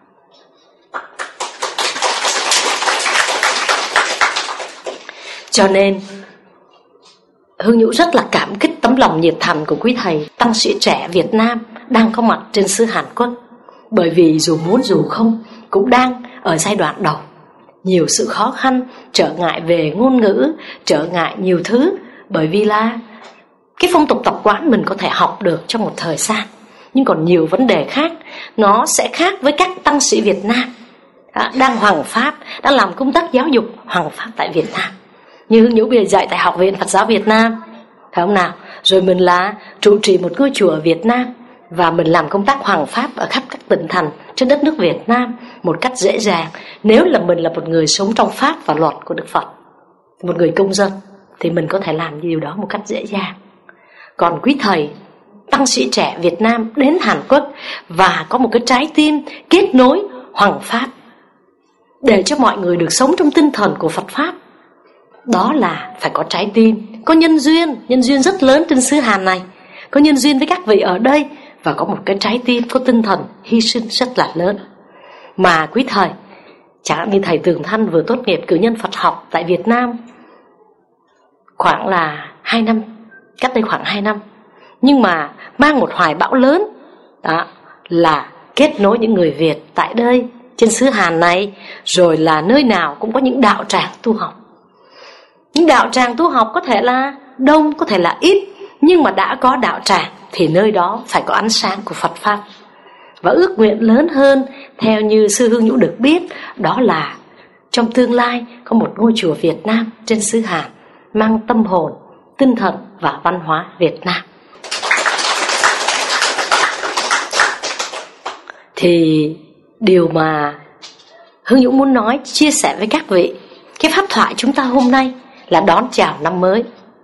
Cho nên Hương Nhũ rất là cảm kích tấm lòng nhiệt thành của quý thầy tăng sĩ trẻ Việt Nam đang có mặt trên xứ Hàn Quốc. Bởi vì dù muốn dù không cũng đang ở giai đoạn đầu, nhiều sự khó khăn, trở ngại về ngôn ngữ, trở ngại nhiều thứ. Bởi vì là cái phong tục tập quán mình có thể học được trong một thời gian, nhưng còn nhiều vấn đề khác, nó sẽ khác với các tăng sĩ Việt Nam đang hoằng pháp, đang làm công tác giáo dục hoằng pháp tại Việt Nam. Như Hương Nhũ bây giờ dạy tại Học viện Phật giáo Việt Nam, phải không nào? Rồi mình là trụ trì một ngôi chùa ở Việt Nam, và mình làm công tác hoằng pháp ở khắp các tỉnh thành trên đất nước Việt Nam một cách dễ dàng. Nếu là mình là một người sống trong pháp và luật của Đức Phật, một người công dân, thì mình có thể làm điều đó một cách dễ dàng. Còn quý thầy tăng sĩ trẻ Việt Nam đến Hàn Quốc và có một cái trái tim kết nối hoằng pháp để cho mọi người được sống trong tinh thần của Phật pháp, đó là phải có trái tim, có nhân duyên rất lớn trên xứ Hàn này, có nhân duyên với các vị ở đây, và có một cái trái tim, có tinh thần hy sinh rất là lớn. Mà quý thầy, chẳng hạn như thầy Tường Thanh vừa tốt nghiệp cử nhân Phật học tại Việt Nam khoảng là 2 năm, cách đây khoảng 2 năm, nhưng mà mang một hoài bão lớn, đó là kết nối những người Việt tại đây trên xứ Hàn này, rồi là nơi nào cũng có những đạo tràng tu học. Những đạo tràng tu học có thể là đông, có thể là ít, nhưng mà đã có đạo tràng thì nơi đó phải có ánh sáng của Phật pháp. Và ước nguyện lớn hơn, theo như sư Hương Nhũ được biết, đó là trong tương lai có một ngôi chùa Việt Nam trên xứ Hàn, mang tâm hồn, tinh thần và văn hóa Việt Nam. Thì điều mà Hương Nhũ muốn nói, chia sẻ với các vị, cái pháp thoại chúng ta hôm nay là đón chào năm mới.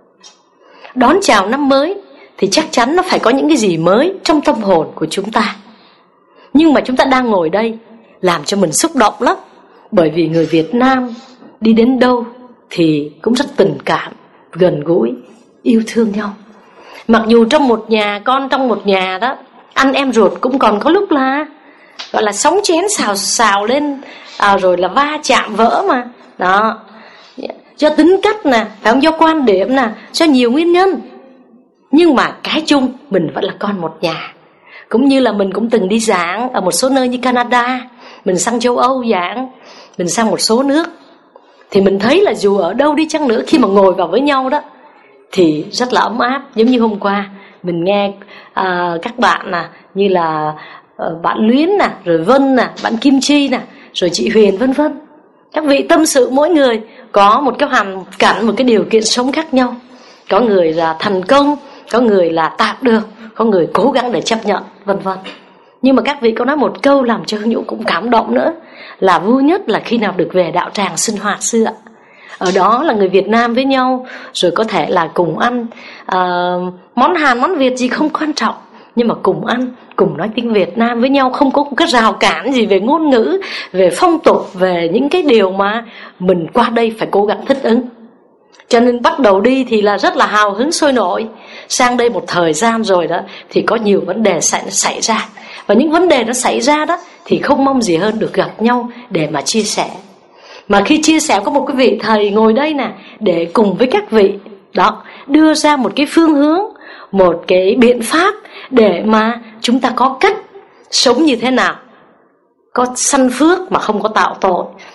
Đón chào năm mới thì chắc chắn nó phải có những cái gì mới trong tâm hồn của chúng ta. Nhưng mà chúng ta đang ngồi đây làm cho mình xúc động lắm. Bởi vì người Việt Nam đi đến đâu thì cũng rất tình cảm, gần gũi, yêu thương nhau. Mặc dù trong một nhà, con trong một nhà đó, anh em ruột cũng còn có lúc là gọi là sóng chén xào lên, rồi là va chạm vỡ mà. Đó, do tính cách nè, phải không, do quan điểm nè, do nhiều nguyên nhân. Nhưng mà cái chung mình vẫn là con một nhà. Cũng như là mình cũng từng đi giảng ở một số nơi như Canada, mình sang châu Âu giảng, mình sang một số nước, thì mình thấy là dù ở đâu đi chăng nữa, khi mà ngồi vào với nhau đó thì rất là ấm áp. Giống như hôm qua mình nghe các bạn nè, như là bạn Luyến nè, rồi Vân nè, bạn Kim Chi nè, rồi chị Huyền vân vân. Các vị tâm sự mỗi người có một cái hoàn cảnh, một cái điều kiện sống khác nhau. Có người là thành công, có người là tạm được, có người cố gắng để chấp nhận, vân vân. Nhưng mà các vị có nói một câu làm cho Hương Nhũ cũng cảm động nữa, là vui nhất là khi nào được về đạo tràng sinh hoạt xưa. Ở đó là người Việt Nam với nhau, rồi có thể là cùng ăn món Hàn, món Việt gì không quan trọng, nhưng mà cùng ăn, cùng nói tiếng Việt Nam với nhau, không có cái rào cản gì về ngôn ngữ, về phong tục, về những cái điều mà mình qua đây phải cố gắng thích ứng. Cho nên bắt đầu đi thì là rất là hào hứng sôi nổi. Sang đây một thời gian rồi đó thì có nhiều vấn đề xảy ra. Và những vấn đề nó xảy ra đó thì không mong gì hơn được gặp nhau để mà chia sẻ. Mà khi chia sẻ có một cái vị thầy ngồi đây nè, để cùng với các vị đó đưa ra một cái phương hướng, một cái biện pháp để mà chúng ta có cách sống như thế nào, có sanh phước mà không có tạo tội,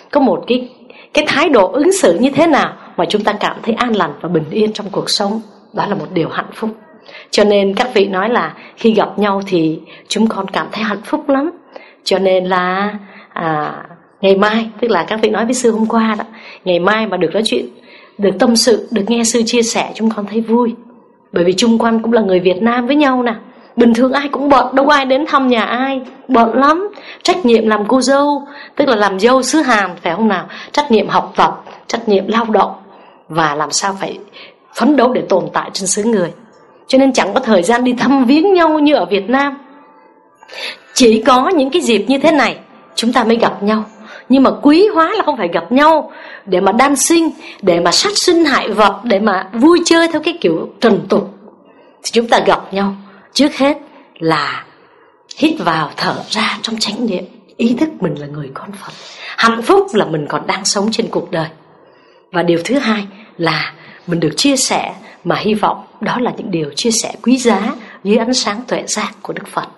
có một cái thái độ ứng xử như thế nào mà chúng ta cảm thấy an lành và bình yên trong cuộc sống. Đó là một điều hạnh phúc. Cho nên các vị nói là khi gặp nhau thì chúng con cảm thấy hạnh phúc lắm. Cho nên là ngày mai, tức là các vị nói với sư hôm qua đó, ngày mai mà được nói chuyện, được tâm sự, được nghe sư chia sẻ, chúng con thấy vui. Bởi vì chung quanh cũng là người Việt Nam với nhau nè. Bình thường ai cũng bận, đâu ai đến thăm nhà ai, bận lắm. Trách nhiệm làm cô dâu, tức là làm dâu xứ Hàn, phải không nào? Trách nhiệm học tập, trách nhiệm lao động, và làm sao phải phấn đấu để tồn tại trên xứ người. Cho nên chẳng có thời gian đi thăm viếng nhau như ở Việt Nam. Chỉ có những cái dịp như thế này chúng ta mới gặp nhau. Nhưng mà quý hóa là không phải gặp nhau để mà đan sinh, để mà sát sinh hại vật, để mà vui chơi theo cái kiểu trần tục. Thì chúng ta gặp nhau trước hết là hít vào thở ra trong chánh niệm, ý thức mình là người con Phật. Hạnh phúc là mình còn đang sống trên cuộc đời. Và điều thứ hai là mình được chia sẻ, mà hy vọng đó là những điều chia sẻ quý giá dưới ánh sáng tuệ giác của Đức Phật.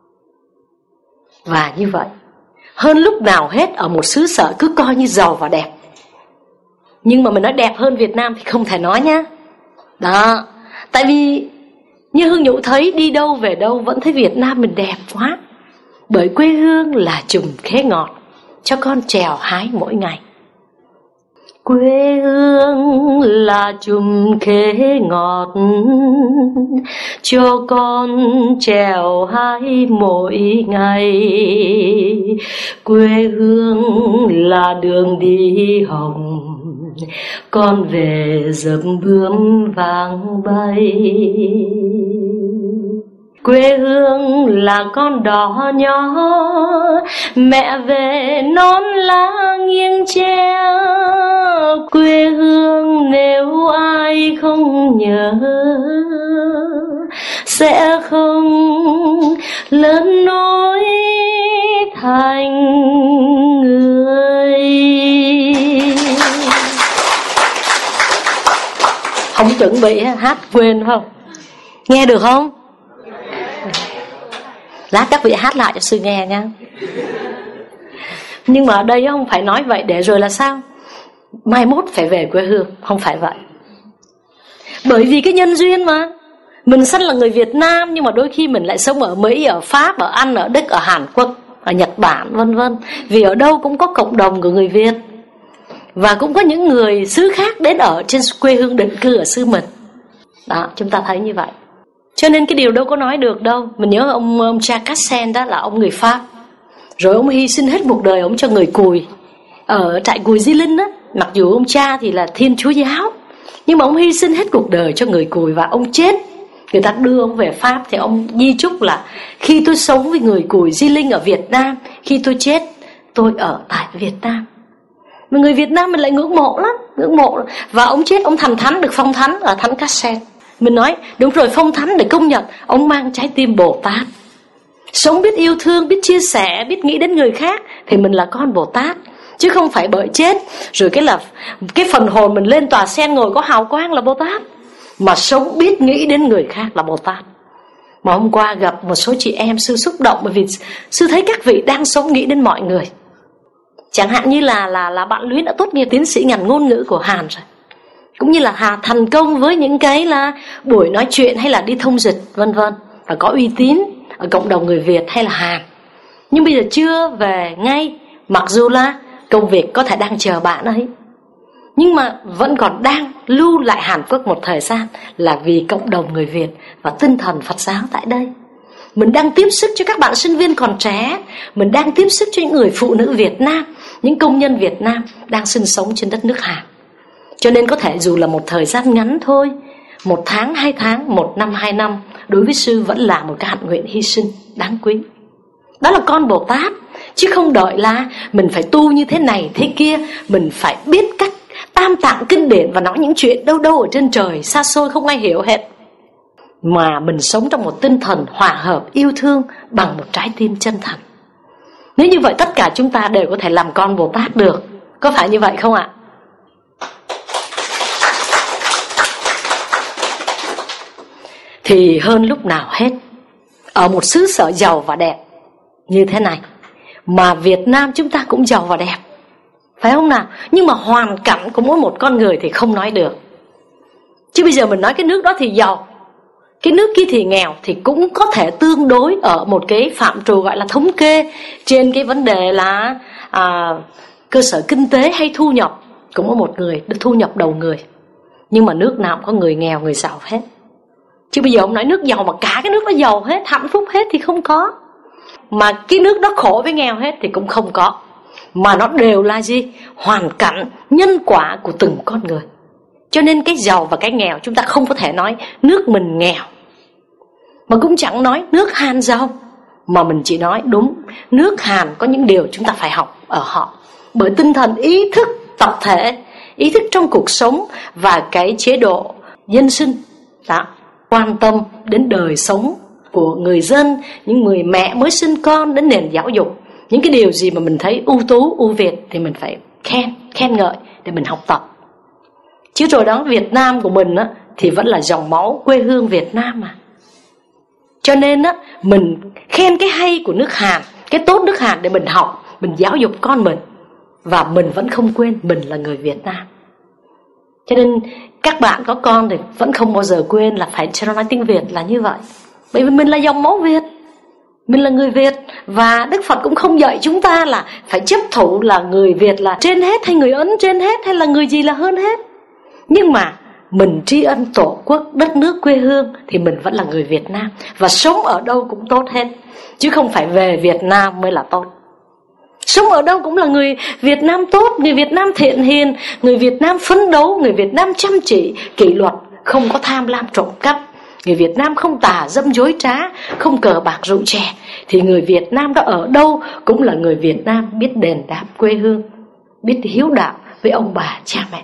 Và như vậy, hơn lúc nào hết ở một xứ sở cứ coi như giàu và đẹp. Nhưng mà mình nói đẹp hơn Việt Nam thì không thể nói nhá. Đó, tại vì như Hương Nhũ thấy đi đâu về đâu vẫn thấy Việt Nam mình đẹp quá. Bởi quê hương là chùm khế ngọt cho con trèo hái mỗi ngày. Quê hương là chùm khế ngọt cho con trèo hái mỗi ngày. Quê hương là đường đi hồng, con về dập bướm vàng bay. Quê hương là con đò nhỏ, mẹ về non lá nghiêng tre. Quê hương nếu ai không nhớ sẽ không lớn nổi thành người. Không chuẩn bị hát quên không? Nghe được không? Lát các vị hát lại cho sư nghe nha. Nhưng mà ở đây không phải nói vậy để rồi là sao? Mai mốt phải về quê hương. Không phải vậy. Bởi vì cái nhân duyên mà. Mình sinh là người Việt Nam, nhưng mà đôi khi mình lại sống ở Mỹ, ở Pháp, ở Anh, ở Đức, ở Hàn Quốc, ở Nhật Bản, vân vân. Vì ở đâu cũng có cộng đồng của người Việt, và cũng có những người xứ khác đến ở trên quê hương định cư ở xứ mình. Đó, chúng ta thấy như vậy. Cho nên cái điều đâu có nói được đâu. Mình nhớ ông cha Cassen đó là ông người Pháp. Rồi ông hy sinh hết cuộc đời ông cho người Cùi ở trại Cùi Di Linh đó. Mặc dù ông cha thì là Thiên Chúa giáo, nhưng mà ông hy sinh hết cuộc đời cho người Cùi và ông chết. Người ta đưa ông về Pháp thì ông di chúc là khi tôi sống với người Cùi Di Linh ở Việt Nam, khi tôi chết tôi ở tại Việt Nam. Mà người Việt Nam mình lại ngưỡng mộ lắm, ngưỡng mộ. Và ông chết ông thành thánh, được phong thánh ở thánh Cassen. Mình nói đúng rồi, phong thánh để công nhận ông mang trái tim Bồ Tát. Sống biết yêu thương, biết chia sẻ, biết nghĩ đến người khác thì mình là con Bồ Tát. Chứ không phải bởi chết rồi cái phần hồn mình lên tòa sen ngồi có hào quang là Bồ Tát. Mà sống biết nghĩ đến người khác là Bồ Tát. Mà hôm qua gặp một số chị em, sư xúc động bởi vì sư thấy các vị đang sống nghĩ đến mọi người. Chẳng hạn như là bạn Luyến đã tốt nghiệp tiến sĩ ngành ngôn ngữ của Hàn rồi, cũng như là Hà thành công với những cái là buổi nói chuyện hay là đi thông dịch vân vân, và có uy tín ở cộng đồng người Việt hay là Hàn. Nhưng bây giờ chưa về ngay, mặc dù là công việc có thể đang chờ bạn ấy, nhưng mà vẫn còn đang lưu lại Hàn Quốc một thời gian, là vì cộng đồng người Việt và tinh thần Phật giáo tại đây. Mình đang tiếp sức cho các bạn sinh viên còn trẻ, mình đang tiếp sức cho những người phụ nữ Việt Nam, những công nhân Việt Nam đang sinh sống trên đất nước Hàn. Cho nên có thể dù là một thời gian ngắn thôi, 1 tháng, 2 tháng, 1 năm, 2 năm, đối với sư vẫn là một cái hạnh nguyện hy sinh đáng quý. Đó là con Bồ Tát. Chứ không đợi là mình phải tu như thế này thế kia, mình phải biết cách tam tạng kinh điển và nói những chuyện đâu đâu ở trên trời xa xôi không ai hiểu hết. Mà mình sống trong một tinh thần hòa hợp yêu thương bằng một trái tim chân thành. Nếu như vậy tất cả chúng ta đều có thể làm con Bồ Tát được. Có phải như vậy không ạ? Thì hơn lúc nào hết, ở một xứ sở giàu và đẹp như thế này, mà Việt Nam chúng ta cũng giàu và đẹp, phải không nào? Nhưng mà hoàn cảnh của mỗi một con người thì không nói được. Chứ bây giờ mình nói cái nước đó thì giàu, cái nước kia thì nghèo, thì cũng có thể tương đối ở một cái phạm trù gọi là thống kê trên cái vấn đề là cơ sở kinh tế hay thu nhập. Cũng có một người thu nhập đầu người, nhưng mà nước nào cũng có người nghèo người giàu hết. Chứ bây giờ ông nói nước giàu mà cả cái nước đó giàu hết, hạnh phúc hết thì không có. Mà cái nước đó khổ với nghèo hết thì cũng không có. Mà nó đều là gì? Hoàn cảnh, nhân quả của từng con người. Cho nên cái giàu và cái nghèo chúng ta không có thể nói nước mình nghèo, mà cũng chẳng nói nước Hàn giàu, mà mình chỉ nói đúng, nước Hàn có những điều chúng ta phải học ở họ. Bởi tinh thần ý thức tập thể, ý thức trong cuộc sống và cái chế độ dân sinh đó, quan tâm đến đời sống của người dân, những người mẹ mới sinh con, đến nền giáo dục. Những cái điều gì mà mình thấy ưu tú, ưu việt thì mình phải khen ngợi để mình học tập. Chứ rồi đó, Việt Nam của mình á, thì vẫn là dòng máu quê hương Việt Nam mà. Cho nên á, mình khen cái hay của nước Hàn, cái tốt nước Hàn để mình học, mình giáo dục con mình. Và mình vẫn không quên mình là người Việt Nam. Cho nên các bạn có con thì vẫn không bao giờ quên là phải cho nó nói tiếng Việt là như vậy. Bởi vì mình là dòng máu Việt, mình là người Việt. Và Đức Phật cũng không dạy chúng ta là phải chấp thủ là người Việt là trên hết, hay người Ấn trên hết, hay là người gì là hơn hết. Nhưng mà mình tri ân tổ quốc, đất nước quê hương thì mình vẫn là người Việt Nam. Và sống ở đâu cũng tốt hết, chứ không phải về Việt Nam mới là tốt. Sống ở đâu cũng là người Việt Nam tốt, người Việt Nam thiện hiền, người Việt Nam phấn đấu, người Việt Nam chăm chỉ, kỷ luật, không có tham lam trộm cắp, người Việt Nam không tà dâm dối trá, không cờ bạc rượu chè. Thì người Việt Nam đó ở đâu cũng là người Việt Nam biết đền đáp quê hương, biết hiếu đạo với ông bà cha mẹ.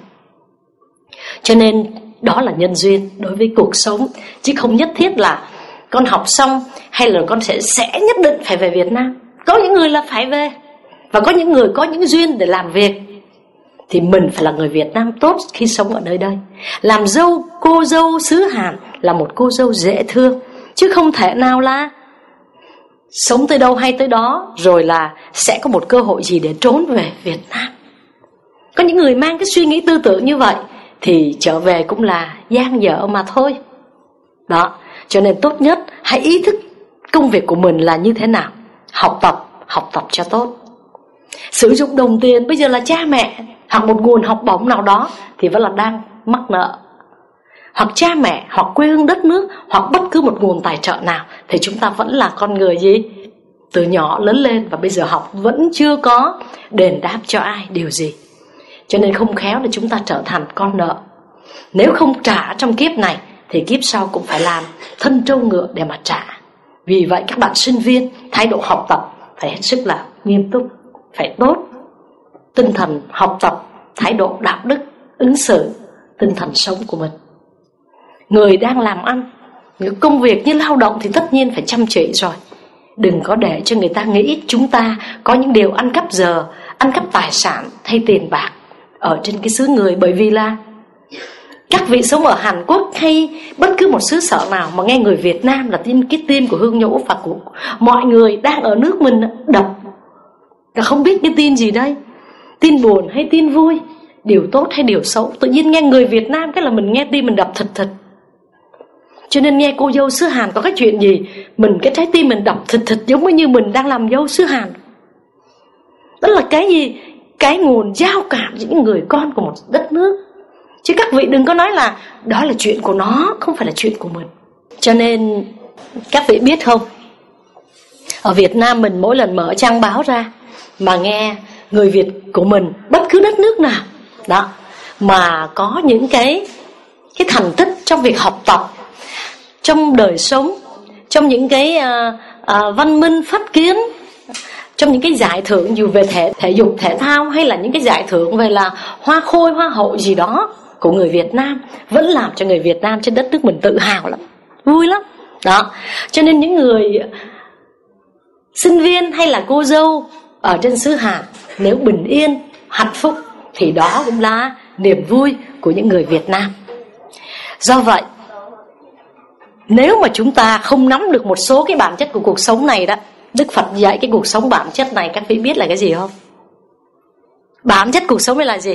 Cho nên đó là nhân duyên đối với cuộc sống, chứ không nhất thiết là con học xong hay là con sẽ nhất định phải về Việt Nam. Có những người là phải về, và có những người có những duyên để làm việc. Thì mình phải là người Việt Nam tốt khi sống ở nơi đây. Làm dâu, cô dâu xứ Hàn là một cô dâu dễ thương, chứ không thể nào là sống tới đâu hay tới đó rồi là sẽ có một cơ hội gì để trốn về Việt Nam. Có những người mang cái suy nghĩ tư tưởng như vậy thì trở về cũng là dang dở mà thôi. Đó, cho nên tốt nhất hãy ý thức công việc của mình là như thế nào. Học tập cho tốt. Sử dụng đồng tiền bây giờ là cha mẹ hoặc một nguồn học bổng nào đó thì vẫn là đang mắc nợ. Hoặc cha mẹ, hoặc quê hương đất nước, hoặc bất cứ một nguồn tài trợ nào, thì chúng ta vẫn là con người gì? Từ nhỏ lớn lên và bây giờ học vẫn chưa có đền đáp cho ai điều gì. Cho nên không khéo là chúng ta trở thành con nợ. Nếu không trả trong kiếp này thì kiếp sau cũng phải làm thân trâu ngựa để mà trả. Vì vậy các bạn sinh viên, thái độ học tập phải hết sức là nghiêm túc, phải tốt. Tinh thần học tập, thái độ đạo đức, ứng xử, tinh thần sống của mình. Người đang làm ăn, những công việc như lao động thì tất nhiên phải chăm chỉ rồi. Đừng có để cho người ta nghĩ chúng ta có những điều ăn cắp giờ, ăn cắp tài sản hay tiền bạc ở trên cái xứ người. Bởi vì là các vị sống ở Hàn Quốc hay bất cứ một xứ sở nào mà nghe người Việt Nam là cái tin của Hương Nhũ và của mọi người đang ở nước mình đọc, là không biết cái tin gì đây, tin buồn hay tin vui, điều tốt hay điều xấu. Tự nhiên nghe người Việt Nam cái là mình nghe tim mình đập thịt thịt. Cho nên nghe cô dâu xứ Hàn có cái chuyện gì, mình cái trái tim mình đập thịt thịt giống như mình đang làm dâu xứ Hàn. Đó là cái gì? Cái nguồn giao cảm giữa những người con của một đất nước. Chứ các vị đừng có nói là đó là chuyện của nó, không phải là chuyện của mình. Cho nên các vị biết không, ở Việt Nam mình mỗi lần mở trang báo ra mà nghe người Việt của mình bất cứ đất nước nào đó mà có những cái thành tích trong việc học tập, trong đời sống, trong những cái văn minh phát kiến, trong những cái giải thưởng dù về thể dục thể thao hay là những cái giải thưởng về là hoa khôi hoa hậu gì đó của người Việt Nam, vẫn làm cho người Việt Nam trên đất nước mình tự hào lắm, vui lắm đó. Cho nên những người sinh viên hay là cô dâu ở trên xứ Hàn nếu bình yên, hạnh phúc thì đó cũng là niềm vui của những người Việt Nam. Do vậy, nếu mà chúng ta không nắm được một số cái bản chất của cuộc sống này đó, Đức Phật dạy cái cuộc sống bản chất này các vị biết là cái gì không? Bản chất cuộc sống này là gì?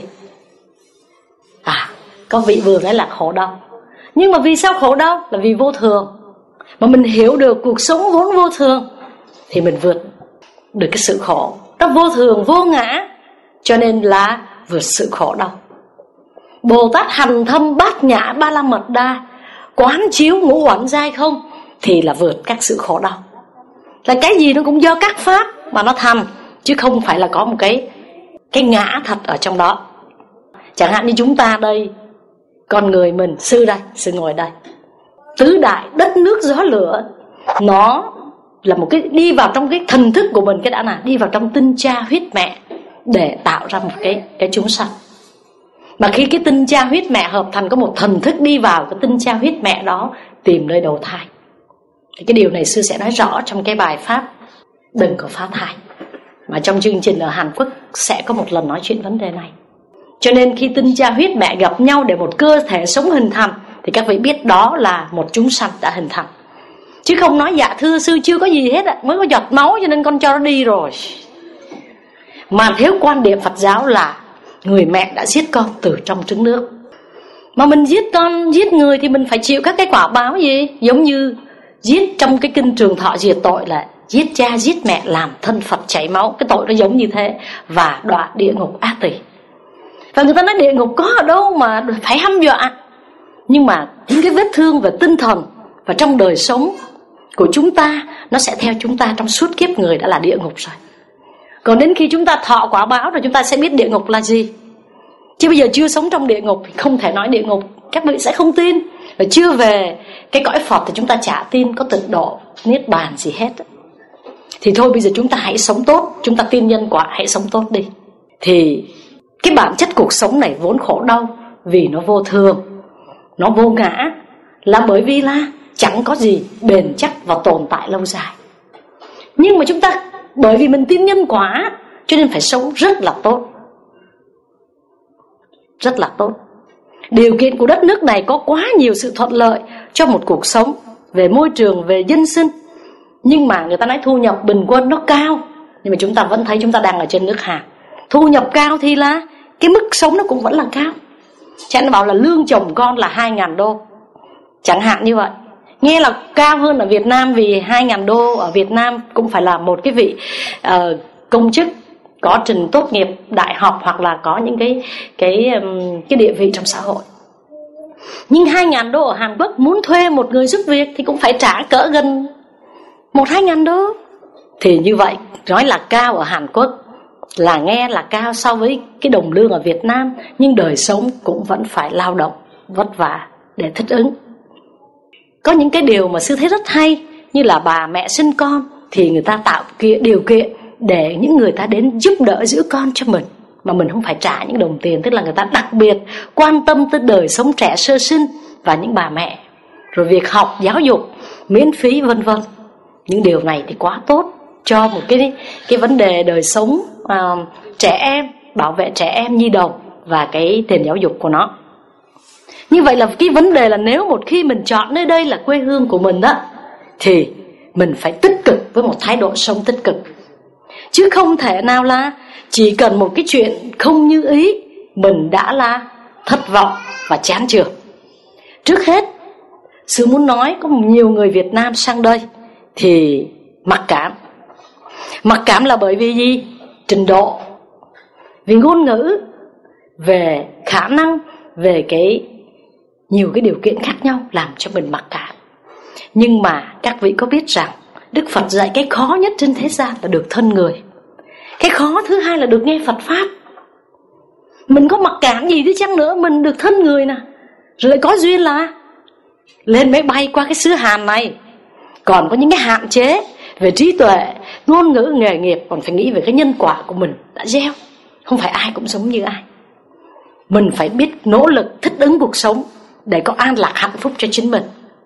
Có vị vừa nói là khổ đau. Nhưng mà vì sao khổ đau? Là vì vô thường. Mà mình hiểu được cuộc sống vốn vô thường thì mình vượt được cái sự khổ. Nó vô thường, vô ngã, cho nên là vượt sự khổ đau. Bồ Tát hành thâm bát nhã ba la mật đa, quán chiếu ngũ uẩn giai không, thì là vượt các sự khổ đau. Là cái gì nó cũng do các pháp mà nó thành, chứ không phải là có một cái ngã thật ở trong đó. Chẳng hạn như chúng ta đây, con người mình, sư đây, sư ngồi đây, tứ đại đất nước gió lửa, nó là một cái đi vào trong cái thần thức của mình, cái đã là đi vào trong tinh cha huyết mẹ để tạo ra một cái chúng sanh. Mà khi cái tinh cha huyết mẹ hợp thành có một thần thức đi vào cái tinh cha huyết mẹ đó tìm nơi đầu thai. Thì cái điều này sư sẽ nói rõ trong cái bài pháp Đừng Có Phá Thai, mà trong chương trình ở Hàn Quốc sẽ có một lần nói chuyện vấn đề này. Cho nên khi tinh cha huyết mẹ gặp nhau để một cơ thể sống hình thành, thì các vị biết đó là một chúng sanh đã hình thành. Chứ không nói dạ thưa sư chưa có gì hết, mới có giọt máu cho nên con cho nó đi rồi. Mà theo quan điểm Phật giáo là người mẹ đã giết con từ trong trứng nước. Mà mình giết con, giết người thì mình phải chịu các cái quả báo gì? Giống như giết trong cái kinh Trường Thọ diệt tội là giết cha giết mẹ làm thân Phật chảy máu. Cái tội nó giống như thế. Và đọa địa ngục ác tỳ. Và người ta nói địa ngục có ở đâu mà phải hăm dọa. Nhưng mà những cái vết thương về tinh thần và trong đời sống của chúng ta, nó sẽ theo chúng ta trong suốt kiếp người đã là địa ngục rồi. Còn đến khi chúng ta thọ quả báo rồi chúng ta sẽ biết địa ngục là gì. Chứ bây giờ chưa sống trong địa ngục thì không thể nói địa ngục. Các vị sẽ không tin. Và chưa về cái cõi Phật thì chúng ta chả tin có tịnh độ, niết bàn gì hết. Thì thôi bây giờ chúng ta hãy sống tốt. Chúng ta tin nhân quả, hãy sống tốt đi. Thì cái bản chất cuộc sống này vốn khổ đau, vì nó vô thường, nó vô ngã, là bởi vì là chẳng có gì bền chắc và tồn tại lâu dài. Nhưng mà chúng ta bởi vì mình tin nhân quả cho nên phải sống rất là tốt. Rất là tốt. Điều kiện của đất nước này có quá nhiều sự thuận lợi cho một cuộc sống về môi trường, về dân sinh. Nhưng mà người ta nói thu nhập bình quân nó cao, nhưng mà chúng ta vẫn thấy chúng ta đang ở trên nước Hàn. Thu nhập cao thì là cái mức sống nó cũng vẫn là cao. Chẳng bảo là lương chồng con là 2.000 đô, chẳng hạn như vậy. Nghe là cao hơn ở Việt Nam, vì 2.000 đô ở Việt Nam cũng phải là một cái vị công chức có trình tốt nghiệp đại học hoặc là có những cái địa vị trong xã hội. Nhưng 2.000 đô ở Hàn Quốc muốn thuê một người giúp việc thì cũng phải trả cỡ gần 1-2.000 đô. Thì như vậy nói là cao ở Hàn Quốc là nghe là cao so với cái đồng lương ở Việt Nam, nhưng đời sống cũng vẫn phải lao động vất vả để thích ứng. Có những cái điều mà sư thấy rất hay, như là bà mẹ sinh con thì người ta tạo điều kiện để những người ta đến giúp đỡ giữ con cho mình, mà mình không phải trả những đồng tiền. Tức là người ta đặc biệt quan tâm tới đời sống trẻ sơ sinh và những bà mẹ, rồi việc học, giáo dục miễn phí vân vân. Những điều này thì quá tốt cho một cái vấn đề đời sống trẻ em, bảo vệ trẻ em nhi đồng và cái tiền giáo dục của nó. Như vậy là cái vấn đề là nếu một khi mình chọn nơi đây là quê hương của mình đó, thì mình phải tích cực với một thái độ sống tích cực. Chứ không thể nào là chỉ cần một cái chuyện không như ý mình đã là thất vọng và chán chường. Trước hết, sư muốn nói có nhiều người Việt Nam sang đây thì mặc cảm. Mặc cảm là bởi vì gì? Trình độ, vì ngôn ngữ, về khả năng, về nhiều cái điều kiện khác nhau làm cho mình mặc cảm. Nhưng mà các vị có biết rằng Đức Phật dạy cái khó nhất trên thế gian là được thân người. Cái khó thứ hai là được nghe Phật Pháp. Mình có mặc cảm gì đi chăng nữa, mình được thân người nè, rồi lại có duyên là lên máy bay qua cái xứ Hàn này. Còn có những cái hạn chế về trí tuệ, ngôn ngữ, nghề nghiệp, còn phải nghĩ về cái nhân quả của mình đã gieo. Không phải ai cũng giống như ai. Mình phải biết nỗ lực thích ứng cuộc sống để có an lạc hạnh phúc cho chính mình.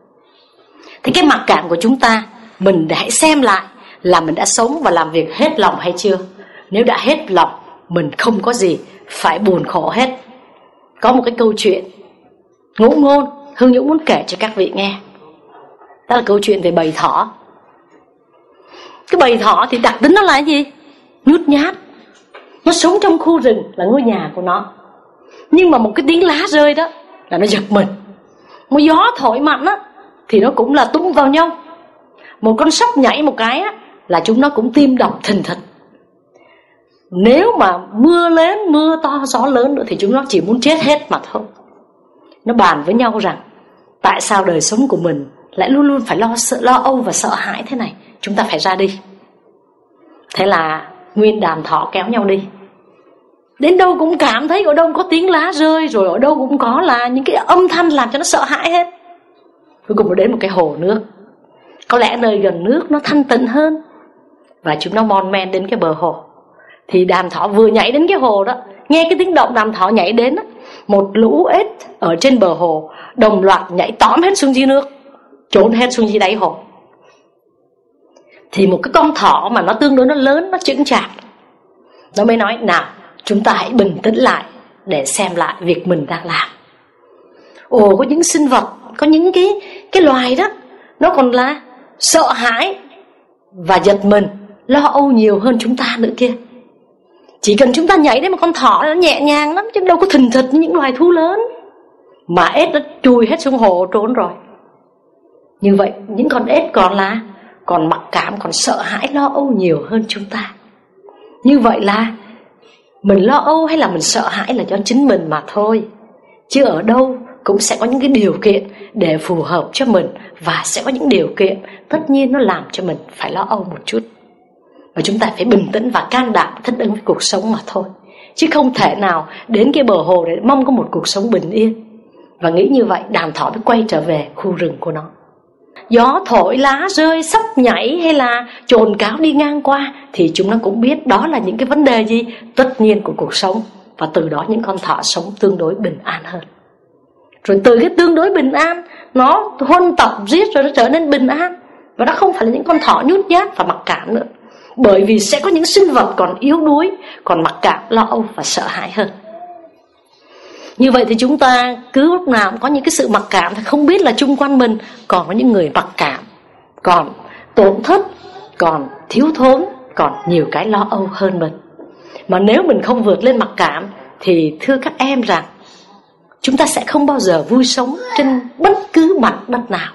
Thì cái mặc cảm của chúng ta, mình hãy xem lại là mình đã sống và làm việc hết lòng hay chưa. Nếu đã hết lòng, mình không có gì phải buồn khổ hết. Có một cái câu chuyện ngụ ngôn Hương Nhũ muốn kể cho các vị nghe. Đó là câu chuyện về bầy thỏ. Cái bầy thỏ thì đặc tính nó là cái gì? Nhút nhát. Nó sống trong khu rừng là ngôi nhà của nó. Nhưng mà một cái tiếng lá rơi đó là nó giật mình. Một gió thổi mạnh á thì nó cũng là tung vào nhau. Một con sóc nhảy một cái á là chúng nó cũng tim đập thình thịch. Nếu mà mưa lớn, mưa to, gió lớn nữa thì chúng nó chỉ muốn chết hết mà thôi. Nó bàn với nhau rằng tại sao đời sống của mình lại luôn luôn phải lo âu và sợ hãi thế này. Chúng ta phải ra đi. Thế là nguyên đàn thỏ kéo nhau đi. Đến đâu cũng cảm thấy ở đâu cũng có tiếng lá rơi, rồi ở đâu cũng có là những cái âm thanh làm cho nó sợ hãi hết. Cuối cùng nó đến một cái hồ nước. Có lẽ nơi gần nước nó thanh tịnh hơn. Và chúng nó mon men đến cái bờ hồ. Thì đàn thỏ vừa nhảy đến cái hồ đó, nghe cái tiếng động đàn thỏ nhảy đến đó, một lũ ếch ở trên bờ hồ đồng loạt nhảy tóm hết xuống dưới nước, trốn hết xuống dưới đáy hồ. Thì một cái con thỏ mà nó tương đối nó lớn, nó chững chạc, nó mới nói nào chúng ta hãy bình tĩnh lại để xem lại việc mình đang làm. Ồ, có những sinh vật, có những cái loài đó nó còn là sợ hãi và giật mình, lo âu nhiều hơn chúng ta nữa kia. Chỉ cần chúng ta nhảy đến một con thỏ nó nhẹ nhàng lắm, chứ đâu có thình thịch như những loài thú lớn. Mà ếch nó chui hết xuống hồ trốn rồi. Như vậy những con ếch còn mặc cảm, còn sợ hãi lo âu nhiều hơn chúng ta. Như vậy là mình lo âu hay là mình sợ hãi là do chính mình mà thôi. Chứ ở đâu cũng sẽ có những cái điều kiện để phù hợp cho mình. Và sẽ có những điều kiện tất nhiên nó làm cho mình phải lo âu một chút. Và chúng ta phải bình tĩnh và can đảm thích ứng với cuộc sống mà thôi. Chứ không thể nào đến cái bờ hồ để mong có một cuộc sống bình yên. Và nghĩ như vậy đàn thỏ mới quay trở về khu rừng của nó. Gió thổi, lá rơi, sóc nhảy hay là chồn cáo đi ngang qua thì chúng nó cũng biết đó là những cái vấn đề gì tất nhiên của cuộc sống. Và từ đó những con thỏ sống tương đối bình an hơn. Rồi từ cái tương đối bình an, nó huân tập giết rồi nó trở nên bình an. Và nó không phải là những con thỏ nhút nhát và mặc cảm nữa. Bởi vì sẽ có những sinh vật còn yếu đuối, còn mặc cảm, lo âu và sợ hãi hơn. Như vậy thì chúng ta cứ lúc nào cũng có những cái sự mặc cảm thì không biết là chung quanh mình còn có những người mặc cảm, còn tổn thất, còn thiếu thốn, còn nhiều cái lo âu hơn mình. Mà nếu mình không vượt lên mặc cảm thì thưa các em rằng chúng ta sẽ không bao giờ vui sống trên bất cứ mặt đất nào.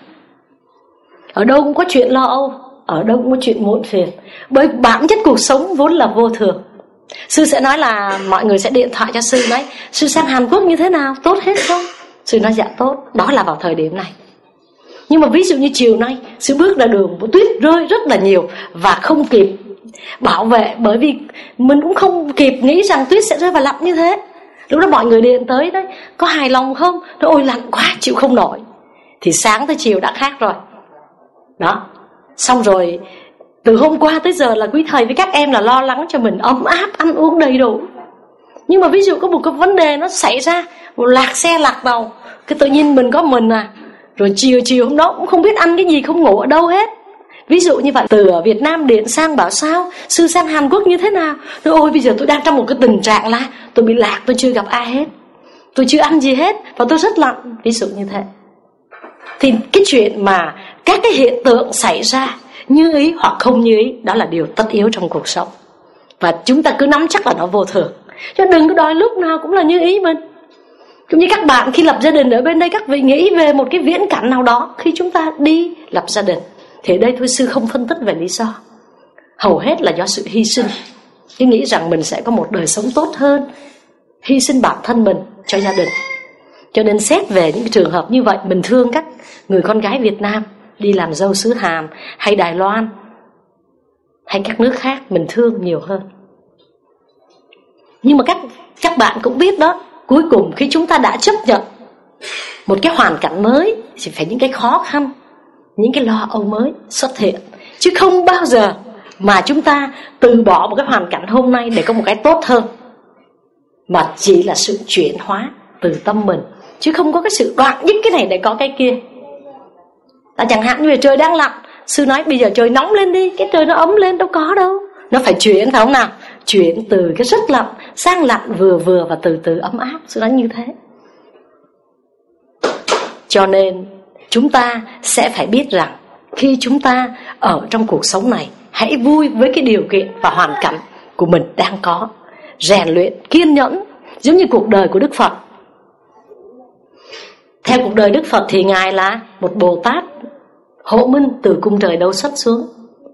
Ở đâu cũng có chuyện lo âu, ở đâu cũng có chuyện muộn phiền. Bởi bản chất cuộc sống vốn là vô thường. Sư sẽ nói là mọi người sẽ điện thoại cho sư nói sư sang Hàn Quốc như thế nào, tốt hết không? Sư nói dạ tốt. Đó là vào thời điểm này. Nhưng mà ví dụ như chiều nay sư bước ra đường, tuyết rơi rất là nhiều và không kịp bảo vệ. Bởi vì mình cũng không kịp nghĩ rằng tuyết sẽ rơi và lạnh như thế. Lúc đó mọi người điện tới đấy, có hài lòng không? Nói ôi lạnh quá chịu không nổi. Thì sáng tới chiều đã khác rồi. Đó. Xong rồi từ hôm qua tới giờ là quý thầy với các em là lo lắng cho mình ấm áp, ăn uống đầy đủ. Nhưng mà ví dụ có một cái vấn đề nó xảy ra, một lạc xe lạc đầu, cái tự nhiên mình có mình à. Rồi chiều hôm đó cũng không biết ăn cái gì, không ngủ ở đâu hết. Ví dụ như vậy, từ ở Việt Nam điện sang bảo sao sư sang Hàn Quốc như thế nào. Rồi ôi bây giờ tôi đang trong một cái tình trạng là tôi bị lạc, tôi chưa gặp ai hết, tôi chưa ăn gì hết và tôi rất lạnh. Ví dụ như thế. Thì cái chuyện mà các cái hiện tượng xảy ra như ý hoặc không như ý, đó là điều tất yếu trong cuộc sống. Và chúng ta cứ nắm chắc là nó vô thường. Chứ đừng có đòi lúc nào cũng là như ý mình. Cũng như các bạn khi lập gia đình ở bên đây, các vị nghĩ về một cái viễn cảnh nào đó khi chúng ta đi lập gia đình. Thì đây thôi sư không phân tích về lý do. Hầu hết là do sự hy sinh. Cứ nghĩ rằng mình sẽ có một đời sống tốt hơn, hy sinh bản thân mình cho gia đình. Cho nên xét về những trường hợp như vậy, mình thương các người con gái Việt Nam đi làm dâu xứ Hàn hay Đài Loan hay các nước khác, mình thương nhiều hơn. Nhưng mà các bạn cũng biết đó, cuối cùng khi chúng ta đã chấp nhận một cái hoàn cảnh mới thì phải những cái khó khăn, những cái lo âu mới xuất hiện. Chứ không bao giờ mà chúng ta từ bỏ một cái hoàn cảnh hôm nay để có một cái tốt hơn. Mà chỉ là sự chuyển hóa từ tâm mình, chứ không có cái sự đoạn dứt cái này để có cái kia. Chẳng hạn như trời đang lạnh, sư nói bây giờ trời nóng lên đi, cái trời nó ấm lên, đâu có đâu. Nó phải chuyển, phải không nào? Chuyển từ cái rất lạnh sang lạnh vừa vừa và từ từ ấm áp. Sư nói như thế. Cho nên chúng ta sẽ phải biết rằng khi chúng ta ở trong cuộc sống này, hãy vui với cái điều kiện và hoàn cảnh của mình đang có. rèn luyện, kiên nhẫn, giống như cuộc đời của Đức Phật. Theo cuộc đời Đức Phật thì Ngài là một Bồ Tát hộ minh từ cung trời đâu xuất xuống.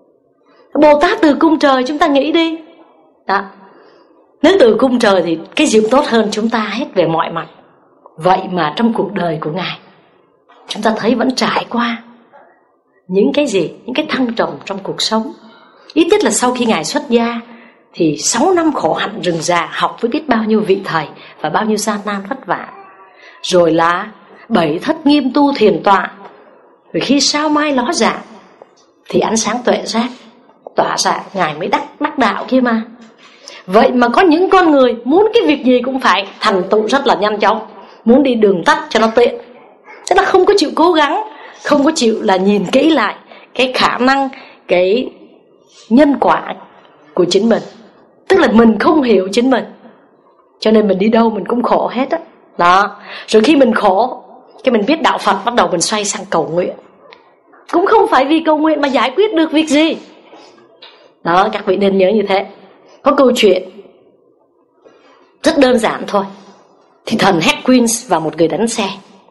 Bồ Tát từ cung trời, chúng ta nghĩ đi đó. Nếu từ cung trời thì cái gì tốt hơn chúng ta hết về mọi mặt. Vậy mà trong cuộc đời của Ngài, chúng ta thấy vẫn trải qua những cái gì, những cái thăng trầm trong cuộc sống. Ít nhất là sau khi Ngài xuất gia thì 6 năm khổ hạnh rừng già, học với biết bao nhiêu vị thầy và bao nhiêu gian nan vất vả. Rồi là 7 thất nghiêm tu thiền tọa. Rồi khi sao mai ló dạng thì ánh sáng tuệ giác tỏa ra, Ngài mới đắc đạo kia mà. Vậy mà có những con người muốn cái việc gì cũng phải thành tựu rất là nhanh chóng, muốn đi đường tắt cho nó tiện, tức là không có chịu cố gắng, không có chịu là nhìn kỹ lại cái khả năng, cái nhân quả của chính mình. Tức là mình không hiểu chính mình, cho nên mình đi đâu mình cũng khổ hết á. Đó. Rồi khi mình khổ, cái mình biết đạo Phật, bắt đầu mình xoay sang cầu nguyện. Cũng không phải vì cầu nguyện mà giải quyết được việc gì. Đó, các vị nên nhớ như thế. Có câu chuyện rất đơn giản thôi. Thì thần Hawkins và một người đánh xe.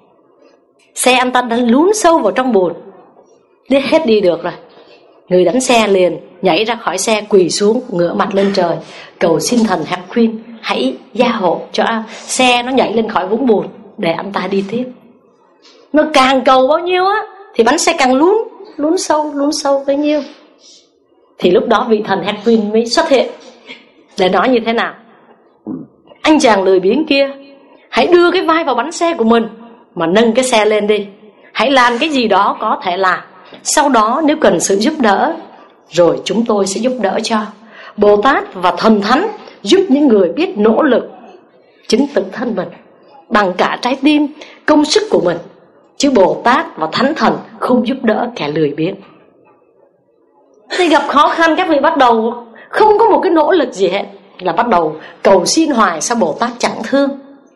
Xe anh ta đã lún sâu vào trong bùn, hết đi được rồi. Người đánh xe liền nhảy ra khỏi xe, quỳ xuống, ngửa mặt lên trời, cầu xin thần Hawkins hãy gia hộ cho xe nó nhảy lên khỏi vũng bùn để anh ta đi tiếp. Nó càng cầu bao nhiêu á thì bánh xe càng lún sâu bấy nhiêu. Thì lúc đó vị thần Hawkins mới xuất hiện để nói như thế nào: anh chàng lười biếng kia, hãy đưa cái vai vào bánh xe của mình mà nâng cái xe lên đi. Hãy làm cái gì đó có thể làm. Sau đó nếu cần sự giúp đỡ, rồi chúng tôi sẽ giúp đỡ cho. Bồ Tát và thần thánh giúp những người biết nỗ lực chính tự thân mình bằng cả trái tim, công sức của mình. Chứ Bồ Tát và Thánh Thần không giúp đỡ kẻ lười biếng. Thì gặp khó khăn các vị bắt đầu không có một cái nỗ lực gì hết, là bắt đầu cầu xin hoài, sao Bồ Tát chẳng thương.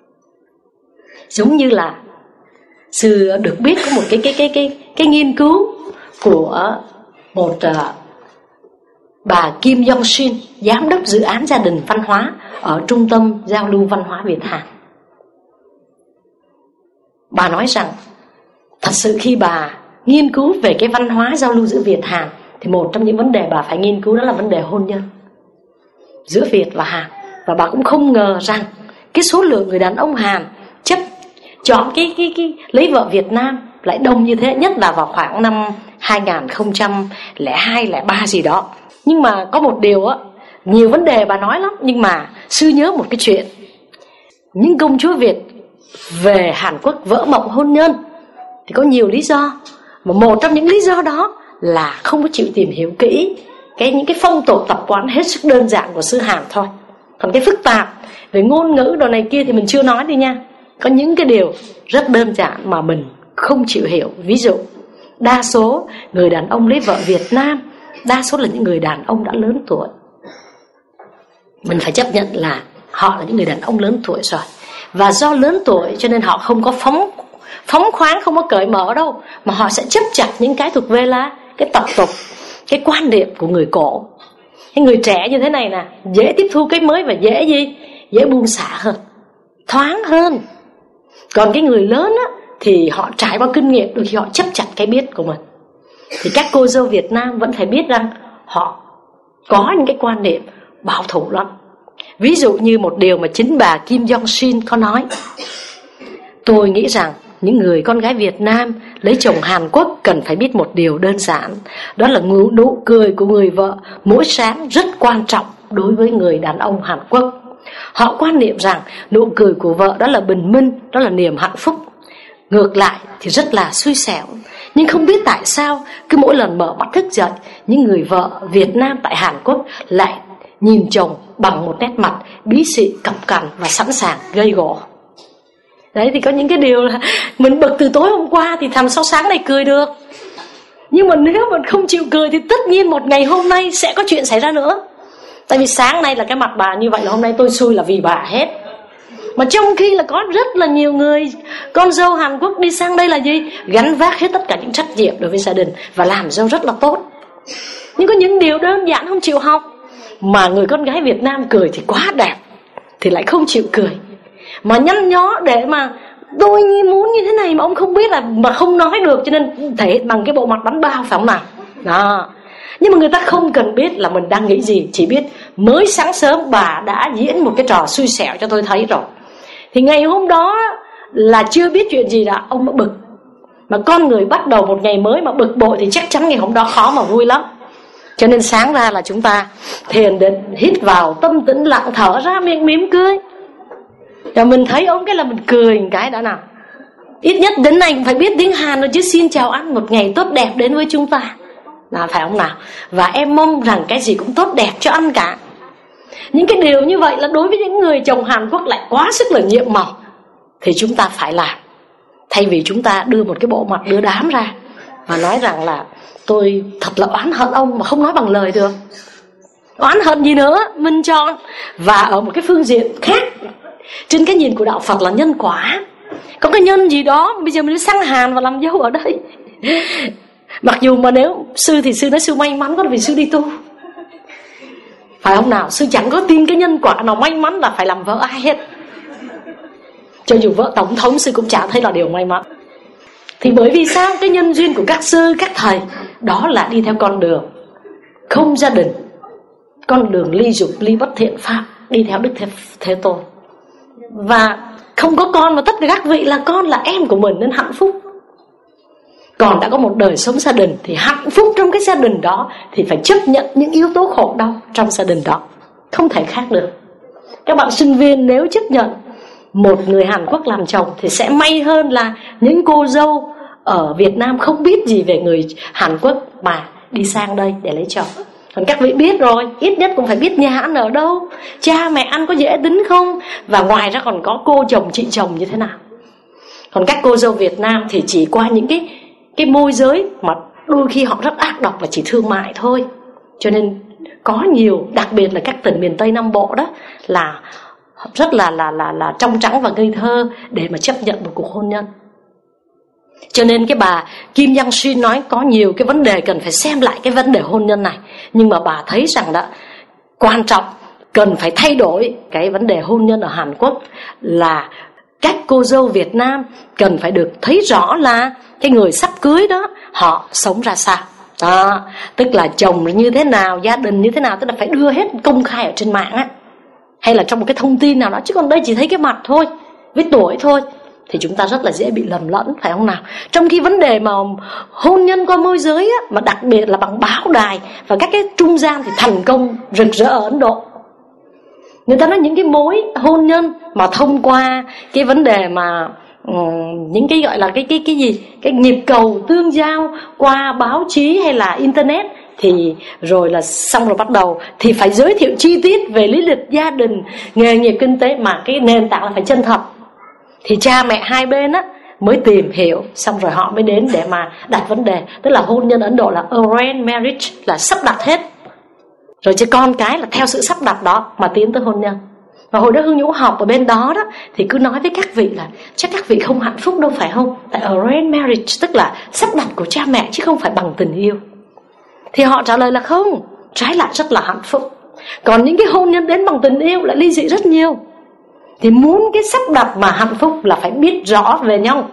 Giống như là xưa được biết có một cái nghiên cứu của một bà Kim Yong-shin, giám đốc dự án gia đình văn hóa ở Trung tâm Giao lưu Văn hóa Việt Hàn. Bà nói rằng thật sự khi bà nghiên cứu về cái văn hóa giao lưu giữa Việt Hàn thì một trong những vấn đề bà phải nghiên cứu đó là vấn đề hôn nhân giữa Việt và Hàn. Và bà cũng không ngờ rằng cái số lượng người đàn ông Hàn chọn cái lấy vợ Việt Nam lại đông như thế, nhất là vào khoảng năm 2002, 03 gì đó. Nhưng mà có một điều á, nhiều vấn đề bà nói lắm, nhưng mà sư nhớ một cái chuyện. Những công chúa Việt về Hàn Quốc vỡ mộng hôn nhân thì có nhiều lý do, mà một trong những lý do đó là không có chịu tìm hiểu kỹ những cái phong tục tập quán hết sức đơn giản của xứ Hàn thôi. Còn cái phức tạp về ngôn ngữ đồ này kia thì mình chưa nói đi nha. Có những cái điều rất đơn giản mà mình không chịu hiểu. Ví dụ, đa số người đàn ông lấy vợ Việt Nam, đa số là những người đàn ông đã lớn tuổi. Mình phải chấp nhận là họ là những người đàn ông lớn tuổi rồi. Và do lớn tuổi cho nên họ không có phóng khoáng, không có cởi mở đâu, mà họ sẽ chấp chặt những cái thuộc về là cái tập tục, cái quan niệm của người cổ. Cái người trẻ như thế này nè, dễ tiếp thu cái mới và dễ buông xả hơn, thoáng hơn. Còn cái người lớn á thì họ trải qua kinh nghiệm, đôi khi họ chấp chặt cái biết của mình. Thì các cô dâu Việt Nam vẫn phải biết rằng họ có những cái quan niệm bảo thủ lắm. Ví dụ như một điều mà chính bà Kim Yong-shin có nói: tôi nghĩ rằng những người con gái Việt Nam lấy chồng Hàn Quốc cần phải biết một điều đơn giản, đó là nụ cười của người vợ mỗi sáng rất quan trọng đối với người đàn ông Hàn Quốc. Họ quan niệm rằng nụ cười của vợ đó là bình minh, đó là niềm hạnh phúc. Ngược lại thì rất là xui xẻo. Nhưng không biết tại sao cứ mỗi lần mở mắt thức dậy, những người vợ Việt Nam tại Hàn Quốc lại nhìn chồng bằng một nét mặt bí xị, cọc cằn và sẵn sàng gây gổ. Đấy, thì có những cái điều là mình bực từ tối hôm qua thì thằng sau sáng này cười được. Nhưng mà nếu mình không chịu cười thì tất nhiên một ngày hôm nay sẽ có chuyện xảy ra nữa. Tại vì sáng nay là cái mặt bà như vậy là hôm nay tôi xui là vì bà hết. Mà trong khi là có rất là nhiều người con dâu Hàn Quốc đi sang đây là gì? Gánh vác hết tất cả những trách nhiệm đối với gia đình và làm dâu rất là tốt. Nhưng có những điều đơn giản không chịu học. Mà người con gái Việt Nam cười thì quá đẹp, thì lại không chịu cười, mà nhăn nhó để mà tôi muốn như thế này mà ông không biết, là mà không nói được, cho nên thể hiện bằng cái bộ mặt bánh bao, phải không nào? Đó. Nhưng mà người ta không cần biết là mình đang nghĩ gì, chỉ biết mới sáng sớm bà đã diễn một cái trò xui xẻo cho tôi thấy rồi. Thì ngày hôm đó là chưa biết chuyện gì đã, ông đã bực. Mà con người bắt đầu một ngày mới mà bực bội thì chắc chắn ngày hôm đó khó mà vui lắm. Cho nên sáng ra là chúng ta thiền định, hít vào tâm tĩnh lặng, thở ra miệng mỉm cười. Rồi mình thấy ông cái là mình cười một cái đã nào. Ít nhất đến nay cũng phải biết tiếng Hàn rồi chứ. Xin chào anh, một ngày tốt đẹp đến với chúng ta, là phải không nào? Và em mong rằng cái gì cũng tốt đẹp cho anh cả. Những cái điều như vậy là đối với những người chồng Hàn Quốc lại quá sức là nhiệm màu, thì chúng ta phải làm. Thay vì chúng ta đưa một cái bộ mặt đưa đám ra và nói rằng là tôi thật là oán hận ông mà không nói bằng lời được. Oán hận gì nữa, mình chọn. Và ở một cái phương diện khác, trên cái nhìn của đạo Phật là nhân quả. Có cái nhân gì đó bây giờ mình sang Hàn và làm dâu ở đây. Mặc dù mà nếu sư thì sư nói sư may mắn quá vì sư đi tu, phải không nào? Sư chẳng có tin cái nhân quả nào may mắn là phải làm vợ ai hết. Cho dù vợ tổng thống sư cũng chả thấy là điều may mắn. Thì bởi vì sao? Cái nhân duyên của các sư, các thầy đó là đi theo con đường không gia đình, con đường ly dục, ly bất thiện pháp, đi theo Đức Thế Tôn. Và không có con, mà tất cả các vị là con, là em của mình nên hạnh phúc. Còn đã có một đời sống gia đình thì hạnh phúc trong cái gia đình đó thì phải chấp nhận những yếu tố khổ đau trong gia đình đó, không thể khác được. Các bạn sinh viên nếu chấp nhận một người Hàn Quốc làm chồng thì sẽ may hơn là những cô dâu ở Việt Nam không biết gì về người Hàn Quốc mà đi sang đây để lấy chồng. Còn các vị biết rồi, ít nhất cũng phải biết nhà ăn ở đâu, cha mẹ ăn có dễ tính không, và ngoài ra còn có cô chồng chị chồng như thế nào. Còn các cô dâu Việt Nam thì chỉ qua những cái môi giới mà đôi khi họ rất ác độc và chỉ thương mại thôi. Cho nên có nhiều, đặc biệt là các tỉnh miền Tây Nam Bộ đó, là rất là trong trắng và ngây thơ để mà chấp nhận một cuộc hôn nhân. Cho nên cái bà Kim Yang Shin nói có nhiều cái vấn đề cần phải xem lại cái vấn đề hôn nhân này. Nhưng mà bà thấy rằng đó, quan trọng cần phải thay đổi cái vấn đề hôn nhân ở Hàn Quốc là các cô dâu Việt Nam cần phải được thấy rõ là cái người sắp cưới đó họ sống ra sao. Đó, tức là chồng như thế nào, gia đình như thế nào, tức là phải đưa hết công khai ở trên mạng á, hay là trong một cái thông tin nào đó. Chứ còn đây chỉ thấy cái mặt thôi, với tuổi thôi, thì chúng ta rất là dễ bị lầm lẫn, phải không nào? Trong khi vấn đề mà hôn nhân qua môi giới á, mà đặc biệt là bằng báo đài và các cái trung gian thì thành công rực rỡ ở Ấn Độ. Người ta nói những cái mối hôn nhân mà thông qua cái vấn đề mà những cái gọi là cái gì, cái nhịp cầu tương giao qua báo chí hay là internet, thì rồi là xong rồi bắt đầu thì phải giới thiệu chi tiết về lý lịch gia đình, nghề nghiệp, kinh tế, mà cái nền tảng là phải chân thật. Thì cha mẹ hai bên á mới tìm hiểu, xong rồi họ mới đến để mà đặt vấn đề. Tức là hôn nhân Ấn Độ là arranged marriage, là sắp đặt hết. Rồi chứ con cái là theo sự sắp đặt đó mà tiến tới hôn nhân. Và hồi đó Hương Nhũ học ở bên đó đó, thì cứ nói với các vị là chắc các vị không hạnh phúc đâu phải không? Tại arranged marriage tức là sắp đặt của cha mẹ chứ không phải bằng tình yêu. Thì họ trả lời là không, trái lại rất là hạnh phúc. Còn những cái hôn nhân đến bằng tình yêu lại ly dị rất nhiều. Thì muốn cái sắp đặt mà hạnh phúc là phải biết rõ về nhau.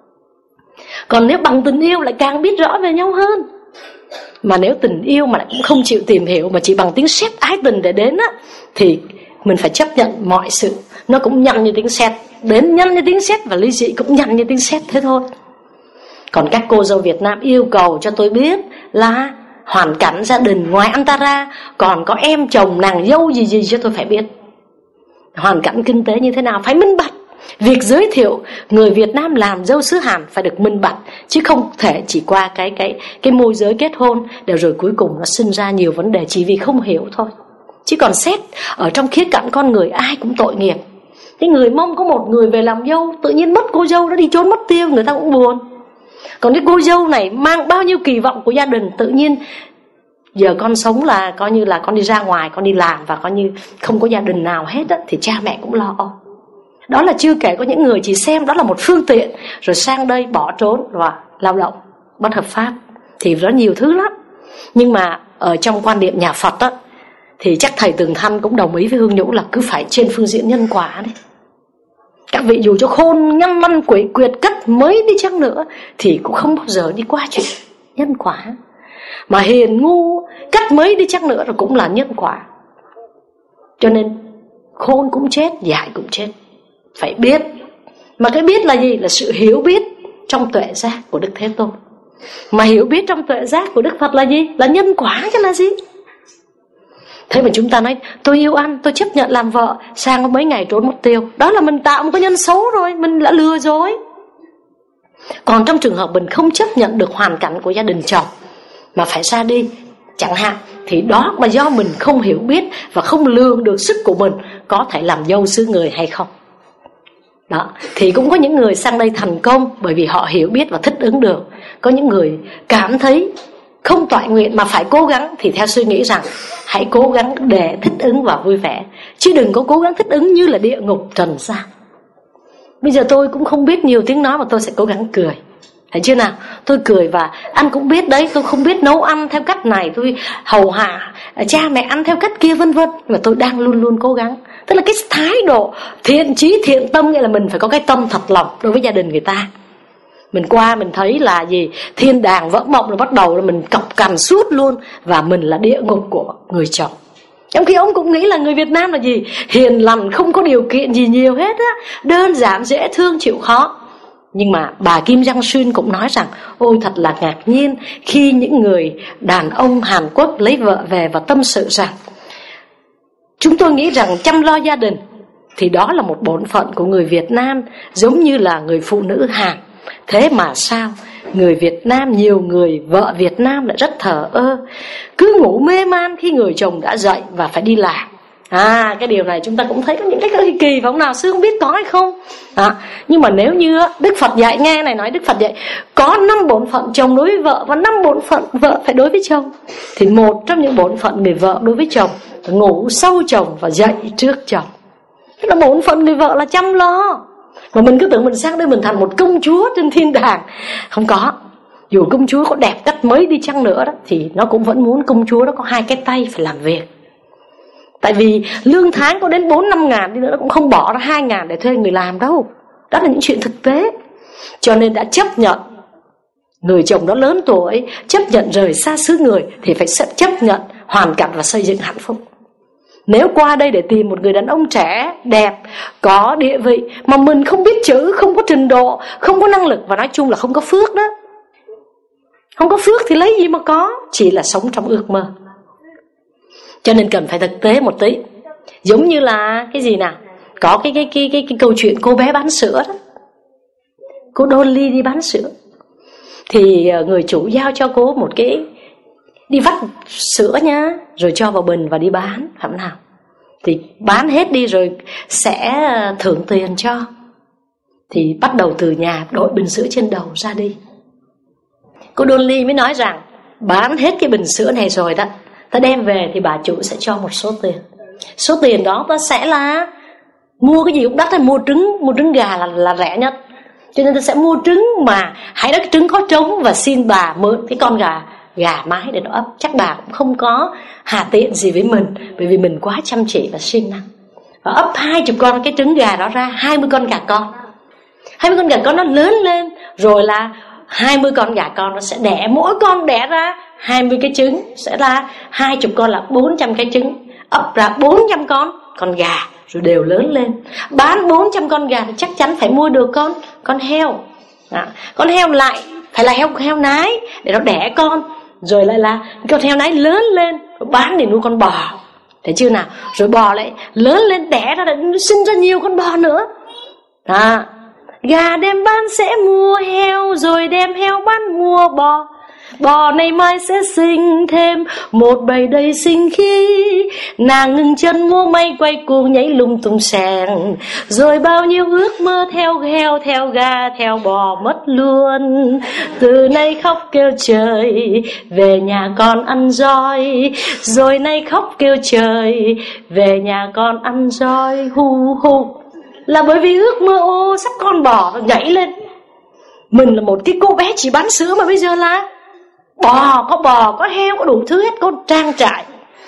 Còn nếu bằng tình yêu lại càng biết rõ về nhau hơn. Mà nếu tình yêu mà lại cũng không chịu tìm hiểu, mà chỉ bằng tiếng sét ái tình để đến á, thì mình phải chấp nhận mọi sự nó cũng nhanh như tiếng sét, đến nhanh như tiếng sét, và ly dị cũng nhanh như tiếng sét, thế thôi. Còn các cô dâu Việt Nam yêu cầu cho tôi biết là hoàn cảnh gia đình ngoài anh ta ra còn có em chồng nàng dâu gì cho tôi phải biết. Hoàn cảnh kinh tế như thế nào phải minh bạch. Việc giới thiệu người Việt Nam làm dâu xứ Hàn phải được minh bạch, chứ không thể chỉ qua cái môi giới kết hôn để rồi cuối cùng nó sinh ra nhiều vấn đề chỉ vì không hiểu thôi. Chứ còn xét ở trong khía cạnh con người ai cũng tội nghiệp. Cái người Mông có một người về làm dâu, tự nhiên mất cô dâu đó đi trốn mất tiêu, người ta cũng buồn. Còn cái cô dâu này mang bao nhiêu kỳ vọng của gia đình, tự nhiên giờ con sống là coi như là con đi ra ngoài, con đi làm và coi như không có gia đình nào hết á, thì cha mẹ cũng lo. Đó là chưa kể có những người chỉ xem đó là một phương tiện, rồi sang đây bỏ trốn và lao động bất hợp pháp, thì rất nhiều thứ lắm. Nhưng mà ở trong quan điểm nhà Phật á, thì chắc thầy Tường Thanh cũng đồng ý với Hương Nhũ là cứ phải trên phương diện nhân quả đấy. Các vị dù cho khôn nhăn lăn quỷ quyệt cách mấy đi chăng nữa thì cũng không bao giờ đi qua chuyện nhân quả. Mà hiền ngu cách mấy đi chăng nữa rồi cũng là nhân quả. Cho nên khôn cũng chết, dại cũng chết. Phải biết. Mà cái biết là gì? Là sự hiểu biết trong tuệ giác của Đức Thế Tôn. Mà hiểu biết trong tuệ giác của Đức Phật là gì? Là nhân quả chứ là gì? Thế mà chúng ta nói tôi yêu anh, tôi chấp nhận làm vợ, sang có mấy ngày trốn mất tiêu. Đó là mình tạo một cái nhân xấu rồi, mình đã lừa dối. Còn trong trường hợp mình không chấp nhận được hoàn cảnh của gia đình chồng mà phải ra đi chẳng hạn, thì đó là do mình không hiểu biết và không lường được sức của mình có thể làm dâu xứ người hay không. Đó, thì cũng có những người sang đây thành công bởi vì họ hiểu biết và thích ứng được. Có những người cảm thấy không toại nguyện mà phải cố gắng, thì theo suy nghĩ rằng hãy cố gắng để thích ứng và vui vẻ, chứ đừng có cố gắng thích ứng như là địa ngục trần gian. Bây giờ tôi cũng không biết nhiều tiếng nói mà tôi sẽ cố gắng cười, thấy chưa nào? Tôi cười và anh cũng biết đấy, tôi không biết nấu ăn theo cách này, tôi hầu hạ cha mẹ ăn theo cách kia vân vân, mà tôi đang luôn luôn cố gắng. Tức là cái thái độ thiện chí thiện tâm, nghĩa là mình phải có cái tâm thật lòng đối với gia đình người ta. Mình qua mình thấy là gì? Thiên đàng vỡ mộng, rồi bắt đầu là mình cọc cằn suốt luôn, và mình là địa ngục của người chồng. Trong khi ông cũng nghĩ là người Việt Nam là gì? Hiền lành, không có điều kiện gì nhiều hết á, đơn giản, dễ thương, chịu khó. Nhưng mà bà Kim Jong Sun cũng nói rằng ôi thật là ngạc nhiên khi những người đàn ông Hàn Quốc lấy vợ về và tâm sự rằng chúng tôi nghĩ rằng chăm lo gia đình thì đó là một bổn phận của người Việt Nam, giống như là người phụ nữ Hàn. Thế mà sao người Việt Nam, nhiều người vợ Việt Nam lại rất thờ ơ, cứ ngủ mê man khi người chồng đã dậy và phải đi làm. Cái điều này chúng ta cũng thấy có những cái kỳ kỳ, phải không nào? Sư không biết có hay không. Nhưng mà nếu như Đức Phật dạy, nghe này nói Đức Phật dạy có 5 bổn phận chồng đối với vợ và 5 bổn phận vợ phải đối với chồng, thì một trong những bổn phận người vợ đối với chồng là ngủ sau chồng và dậy trước chồng. Tức là bổn phận người vợ là chăm lo. Mà mình cứ tưởng mình sang đây mình thành một công chúa trên thiên đàng. Không có. Dù công chúa có đẹp cách mấy đi chăng nữa đó, thì nó cũng vẫn muốn công chúa nó có 2 cái tay phải làm việc. Tại vì lương tháng có đến 4-5 ngàn đi nữa, nó cũng không bỏ ra 2 ngàn để thuê người làm đâu. Đó là những chuyện thực tế. Cho nên đã chấp nhận người chồng đó lớn tuổi, chấp nhận rời xa xứ người, thì phải chấp nhận hoàn cảnh và xây dựng hạnh phúc. Nếu qua đây để tìm một người đàn ông trẻ, đẹp, có địa vị, mà mình không biết chữ, không có trình độ, không có năng lực, và nói chung là không có phước đó. Không có phước thì lấy gì mà có, chỉ là sống trong ước mơ. Cho nên cần phải thực tế một tí. Giống như là cái gì nào? Có cái câu chuyện cô bé bán sữa đó. Cô Dolly đi bán sữa. Thì người chủ giao cho cô một cái, đi vắt sữa nhá, rồi cho vào bình và đi bán, phải không nào? Thì bán hết đi rồi sẽ thưởng tiền cho. Thì bắt đầu từ nhà đội bình sữa trên đầu ra đi. Cô Dolly mới nói rằng bán hết cái bình sữa này rồi đó, ta đem về thì bà chủ sẽ cho một số tiền. Số tiền đó ta sẽ là mua cái gì cũng đắt, hay mua trứng gà là rẻ nhất. Cho nên ta sẽ mua trứng, mà hãy nói cái trứng có trống và xin bà mượn cái con gà mái để nó ấp. Chắc bà cũng không có hà tiện gì với mình, bởi vì mình quá chăm chỉ và siêng năng. Và ấp 20 con cái trứng gà đó ra 20 con gà con. 20 con gà con nó lớn lên, rồi là 20 con gà con nó sẽ đẻ, mỗi con đẻ ra 20 cái trứng, sẽ ra 20 con là 400 cái trứng, ấp ra 400 con gà, rồi đều lớn lên. Bán 400 con gà thì chắc chắn phải mua được con heo. Con heo lại phải là heo nái để nó đẻ con, rồi lại là con heo nái lớn lên bán để nuôi con bò, thấy chưa nào? Rồi bò lại lớn lên đẻ ra, sinh ra nhiều con bò nữa. Gà đem bán sẽ mua heo, rồi đem heo bán mua bò. Bò này mai sẽ sinh thêm một bầy đầy sinh khí. Nàng ngừng chân múa may quay cuồng nhảy lung tung sèn. Rồi bao nhiêu ước mơ theo heo, theo gà, theo bò mất luôn. Từ nay khóc kêu trời, về nhà con ăn roi. Rồi nay khóc kêu trời, về nhà con ăn roi. Hu hu. Là bởi vì ước mơ sắp con bò nhảy lên. Mình là một cái cô bé chỉ bán sữa mà bây giờ là bò, có heo, có đủ thứ hết, có trang trại.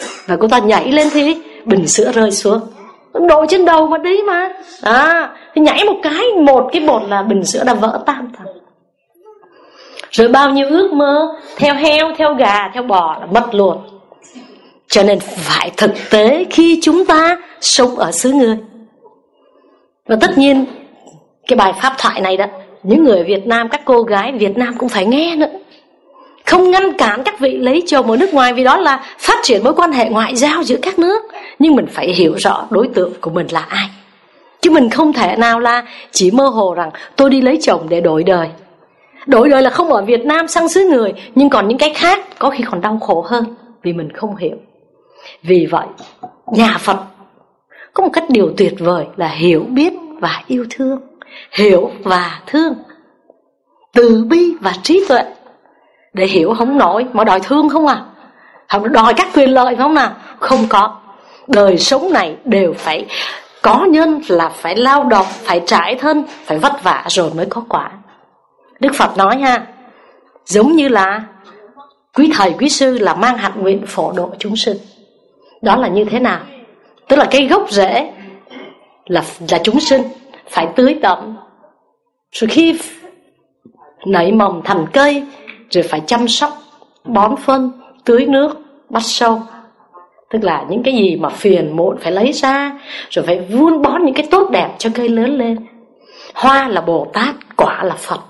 Và cô ta nhảy lên thì bình sữa rơi xuống, đội trên đầu mà đi mà. Thì nhảy một cái bột là bình sữa đã vỡ tan thật. Rồi bao nhiêu ước mơ theo heo, theo gà, theo bò là mất luôn. Cho nên phải thực tế khi chúng ta sống ở xứ người. Và tất nhiên cái bài pháp thoại này đó, những người Việt Nam, các cô gái Việt Nam cũng phải nghe nữa. Không ngăn cản các vị lấy chồng ở nước ngoài, vì đó là phát triển mối quan hệ ngoại giao giữa các nước. Nhưng mình phải hiểu rõ đối tượng của mình là ai. Chứ mình không thể nào là chỉ mơ hồ rằng tôi đi lấy chồng để đổi đời. Đổi đời là không ở Việt Nam sang xứ người, nhưng còn những cái khác có khi còn đau khổ hơn vì mình không hiểu. Vì vậy nhà Phật có một cách điều tuyệt vời là hiểu biết và yêu thương. Hiểu và thương, từ bi và trí tuệ. Để hiểu không nổi mà đòi thương không à? Không đòi các quyền lợi không nào? Không có. Đời sống này đều phải có nhân, là phải lao động, phải trải thân, phải vất vả rồi mới có quả. Đức Phật nói ha, giống như là quý thầy quý sư là mang hạnh nguyện phổ độ chúng sinh. Đó là như thế nào? Tức là cái gốc rễ là chúng sinh, phải tưới tẩm. Rồi khi nảy mầm thành cây, rồi phải chăm sóc, bón phân, tưới nước, bắt sâu. Tức là những cái gì mà phiền muộn phải lấy ra, rồi phải vun bón những cái tốt đẹp cho cây lớn lên. Hoa là Bồ Tát, quả là Phật.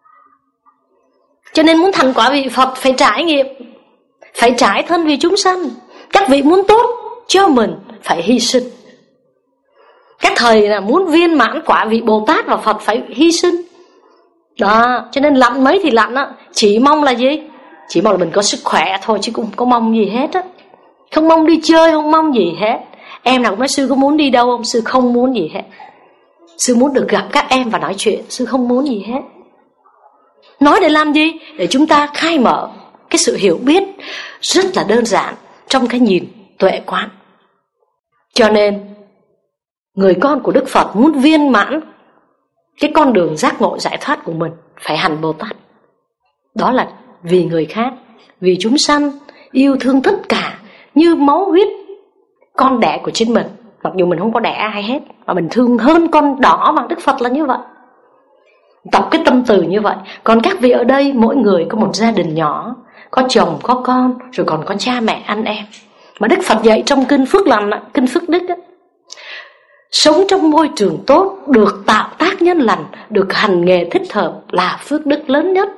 Cho nên muốn thành quả vị Phật phải trải nghiệm, phải trải thân vì chúng sanh. Các vị muốn tốt cho mình phải hy sinh. Các thầy là muốn viên mãn quả vị Bồ Tát và Phật phải hy sinh. Đó, cho nên lặn mấy thì lặn á, chỉ mong là gì? Chỉ mong là mình có sức khỏe thôi, chứ cũng không có mong gì hết á. Không mong đi chơi, không mong gì hết. Em nào cũng nói sư có muốn đi đâu không? Sư không muốn gì hết. Sư muốn được gặp các em và nói chuyện, sư không muốn gì hết. Nói để làm gì? Để chúng ta khai mở cái sự hiểu biết rất là đơn giản trong cái nhìn tuệ quán. Cho nên người con của Đức Phật muốn viên mãn cái con đường giác ngộ giải thoát của mình phải hành Bồ Tát. Đó là vì người khác, vì chúng sanh, yêu thương tất cả như máu huyết con đẻ của chính mình. Mặc dù mình không có đẻ ai hết, mà mình thương hơn con đỏ mà. Đức Phật là như vậy, tập cái tâm từ như vậy. Còn các vị ở đây mỗi người có một gia đình nhỏ, có chồng, có con, rồi còn có cha mẹ anh em. Mà Đức Phật dạy trong kinh Phước Lành, kinh Phước Đức ấy, sống trong môi trường tốt, được tạo tác nhân lành, được hành nghề thích hợp là phước đức lớn nhất.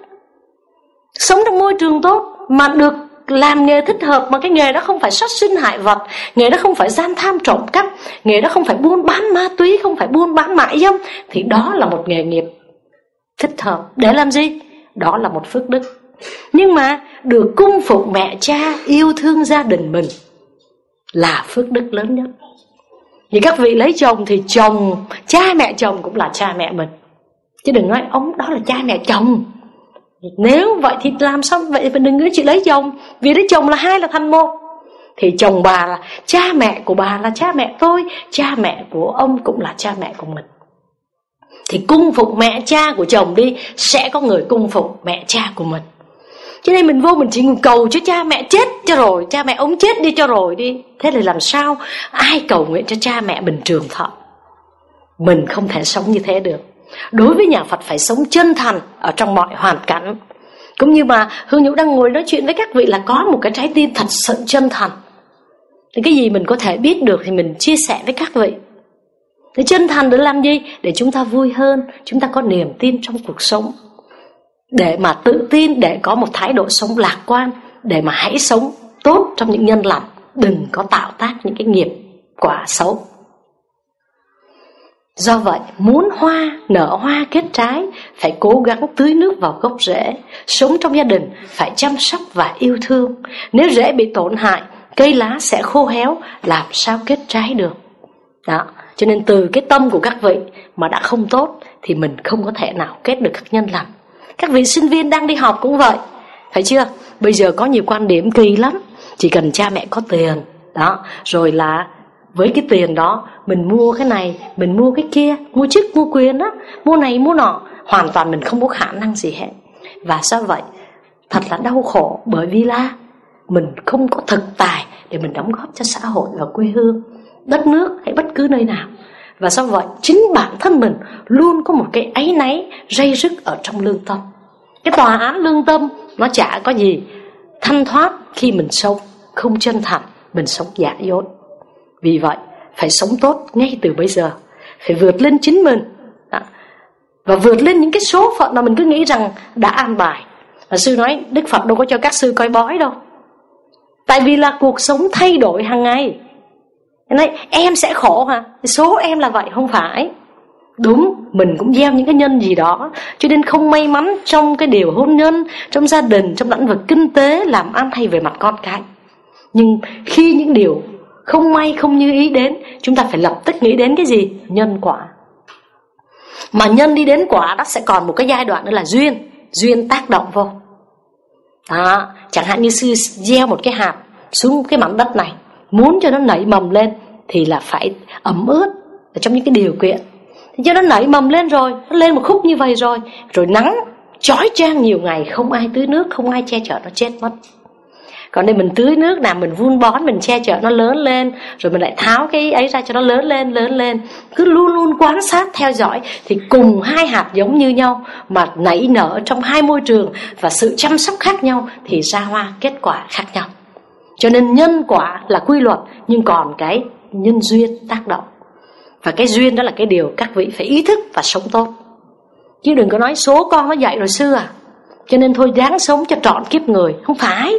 Sống trong môi trường tốt mà được làm nghề thích hợp, mà cái nghề đó không phải sát sinh hại vật, nghề đó không phải gian tham trộm cắp, nghề đó không phải buôn bán ma túy, không phải buôn bán mại dâm, thì đó là một nghề nghiệp thích hợp. Để làm gì? Đó là một phước đức. Nhưng mà được cung phụng mẹ cha, yêu thương gia đình mình là phước đức lớn nhất. Vì các vị lấy chồng thì chồng, cha mẹ chồng cũng là cha mẹ mình, chứ đừng nói ông đó là cha mẹ chồng. Nếu vậy thì làm sao vậy? Mình đừng nói chị lấy chồng, vì lấy chồng là hai là thành một. Thì chồng bà là cha mẹ của bà là cha mẹ tôi, cha mẹ của ông cũng là cha mẹ của mình. Thì cung phục mẹ cha của chồng đi, sẽ có người cung phục mẹ cha của mình. Cho nên mình vô mình chỉ cầu cho cha mẹ chết cho rồi, cha mẹ ông chết đi cho rồi đi. Thế là làm sao ai cầu nguyện cho cha mẹ mình trường thọ? Mình không thể sống như thế được. Đối với nhà Phật phải sống chân thành ở trong mọi hoàn cảnh. Cũng như mà Hương Nhũ đang ngồi nói chuyện với các vị là có một cái trái tim thật sự chân thành. Thì cái gì mình có thể biết được thì mình chia sẻ với các vị. Thì chân thành để làm gì? Để chúng ta vui hơn, chúng ta có niềm tin trong cuộc sống, để mà tự tin, để có một thái độ sống lạc quan, để mà hãy sống tốt trong những nhân lành, đừng có tạo tác những cái nghiệp quả xấu. Do vậy, muốn hoa nở hoa kết trái, phải cố gắng tưới nước vào gốc rễ. Sống trong gia đình phải chăm sóc và yêu thương. Nếu rễ bị tổn hại, cây lá sẽ khô héo, làm sao kết trái được. Đó, cho nên từ cái tâm của các vị mà đã không tốt thì mình không có thể nào kết được các nhân lành. Các vị sinh viên đang đi học cũng vậy, phải chưa? Bây giờ có nhiều quan điểm kỳ lắm. Chỉ cần cha mẹ có tiền, đó, rồi là với cái tiền đó mình mua cái này, mình mua cái kia, mua chức, mua quyền đó, mua này, mua nọ. Hoàn toàn mình không có khả năng gì hết. Và sao vậy? Thật là đau khổ, bởi vì là mình không có thực tài để mình đóng góp cho xã hội và quê hương, đất nước hay bất cứ nơi nào. Và do vậy chính bản thân mình luôn có một cái áy náy ray rứt ở trong lương tâm. Cái tòa án lương tâm nó chả có gì thanh thoát khi mình sống không chân thành, mình sống giả dối. Vì vậy phải sống tốt ngay từ bây giờ, phải vượt lên chính mình và vượt lên những cái số phận mà mình cứ nghĩ rằng đã an bài. Và sư nói Đức Phật đâu có cho các sư coi bói đâu, tại vì là cuộc sống thay đổi hàng ngày. Nói em sẽ khổ hả? Số em là vậy, không phải. Đúng, mình cũng gieo những cái nhân gì đó, cho nên không may mắn trong cái điều hôn nhân, trong gia đình, trong lĩnh vực kinh tế, làm ăn hay về mặt con cái. Nhưng khi những điều không may, không như ý đến, chúng ta phải lập tức nghĩ đến cái gì? Nhân quả. Mà nhân đi đến quả đó sẽ còn một cái giai đoạn nữa là duyên. Duyên tác động vô đó. Chẳng hạn như sư gieo một cái hạt xuống cái mảnh đất này, muốn cho nó nảy mầm lên thì là phải ẩm ướt ở trong những cái điều kiện. Thì cho nó nảy mầm lên rồi, nó lên một khúc như vậy rồi nắng chói chang nhiều ngày, không ai tưới nước, không ai che chở, nó chết mất. Còn đây mình tưới nước nào, mình vun bón, mình che chở nó lớn lên, rồi mình lại tháo cái ấy ra cho nó lớn lên. Cứ luôn luôn quan sát, theo dõi, thì cùng hai hạt giống như nhau mà nảy nở trong hai môi trường và sự chăm sóc khác nhau thì ra hoa kết quả khác nhau. Cho nên nhân quả là quy luật, nhưng còn cái nhân duyên tác động. Và cái duyên đó là cái điều các vị phải ý thức và sống tốt. Chứ đừng có nói số con nó dạy rồi sư à, cho nên thôi ráng sống cho trọn kiếp người. Không phải.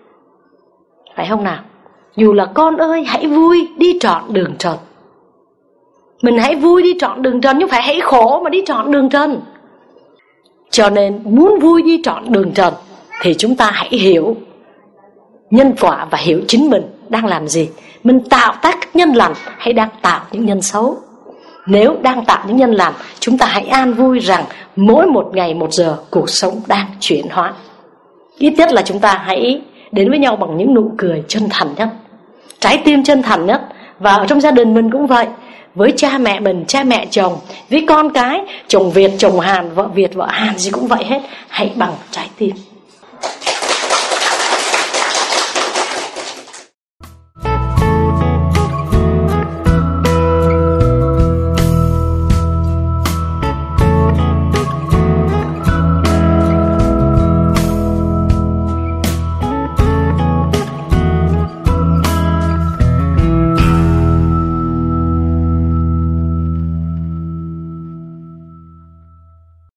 Phải không nào? Dù là con ơi, hãy vui đi trọn đường trần. Mình hãy vui đi trọn đường trần, chứ không phải hãy khổ mà đi trọn đường trần. Cho nên muốn vui đi trọn đường trần thì chúng ta hãy hiểu nhân quả và hiểu chính mình đang làm gì. Mình tạo tác các nhân lành hay đang tạo những nhân xấu? Nếu đang tạo những nhân lành, chúng ta hãy an vui rằng mỗi một ngày một giờ cuộc sống đang chuyển hóa. Ít nhất là chúng ta hãy đến với nhau bằng những nụ cười chân thành nhất, trái tim chân thành nhất. Và ở trong gia đình mình cũng vậy, với cha mẹ mình, cha mẹ chồng, với con cái, chồng Việt, chồng Hàn, vợ Việt, vợ Hàn gì cũng vậy hết. Hãy bằng trái tim.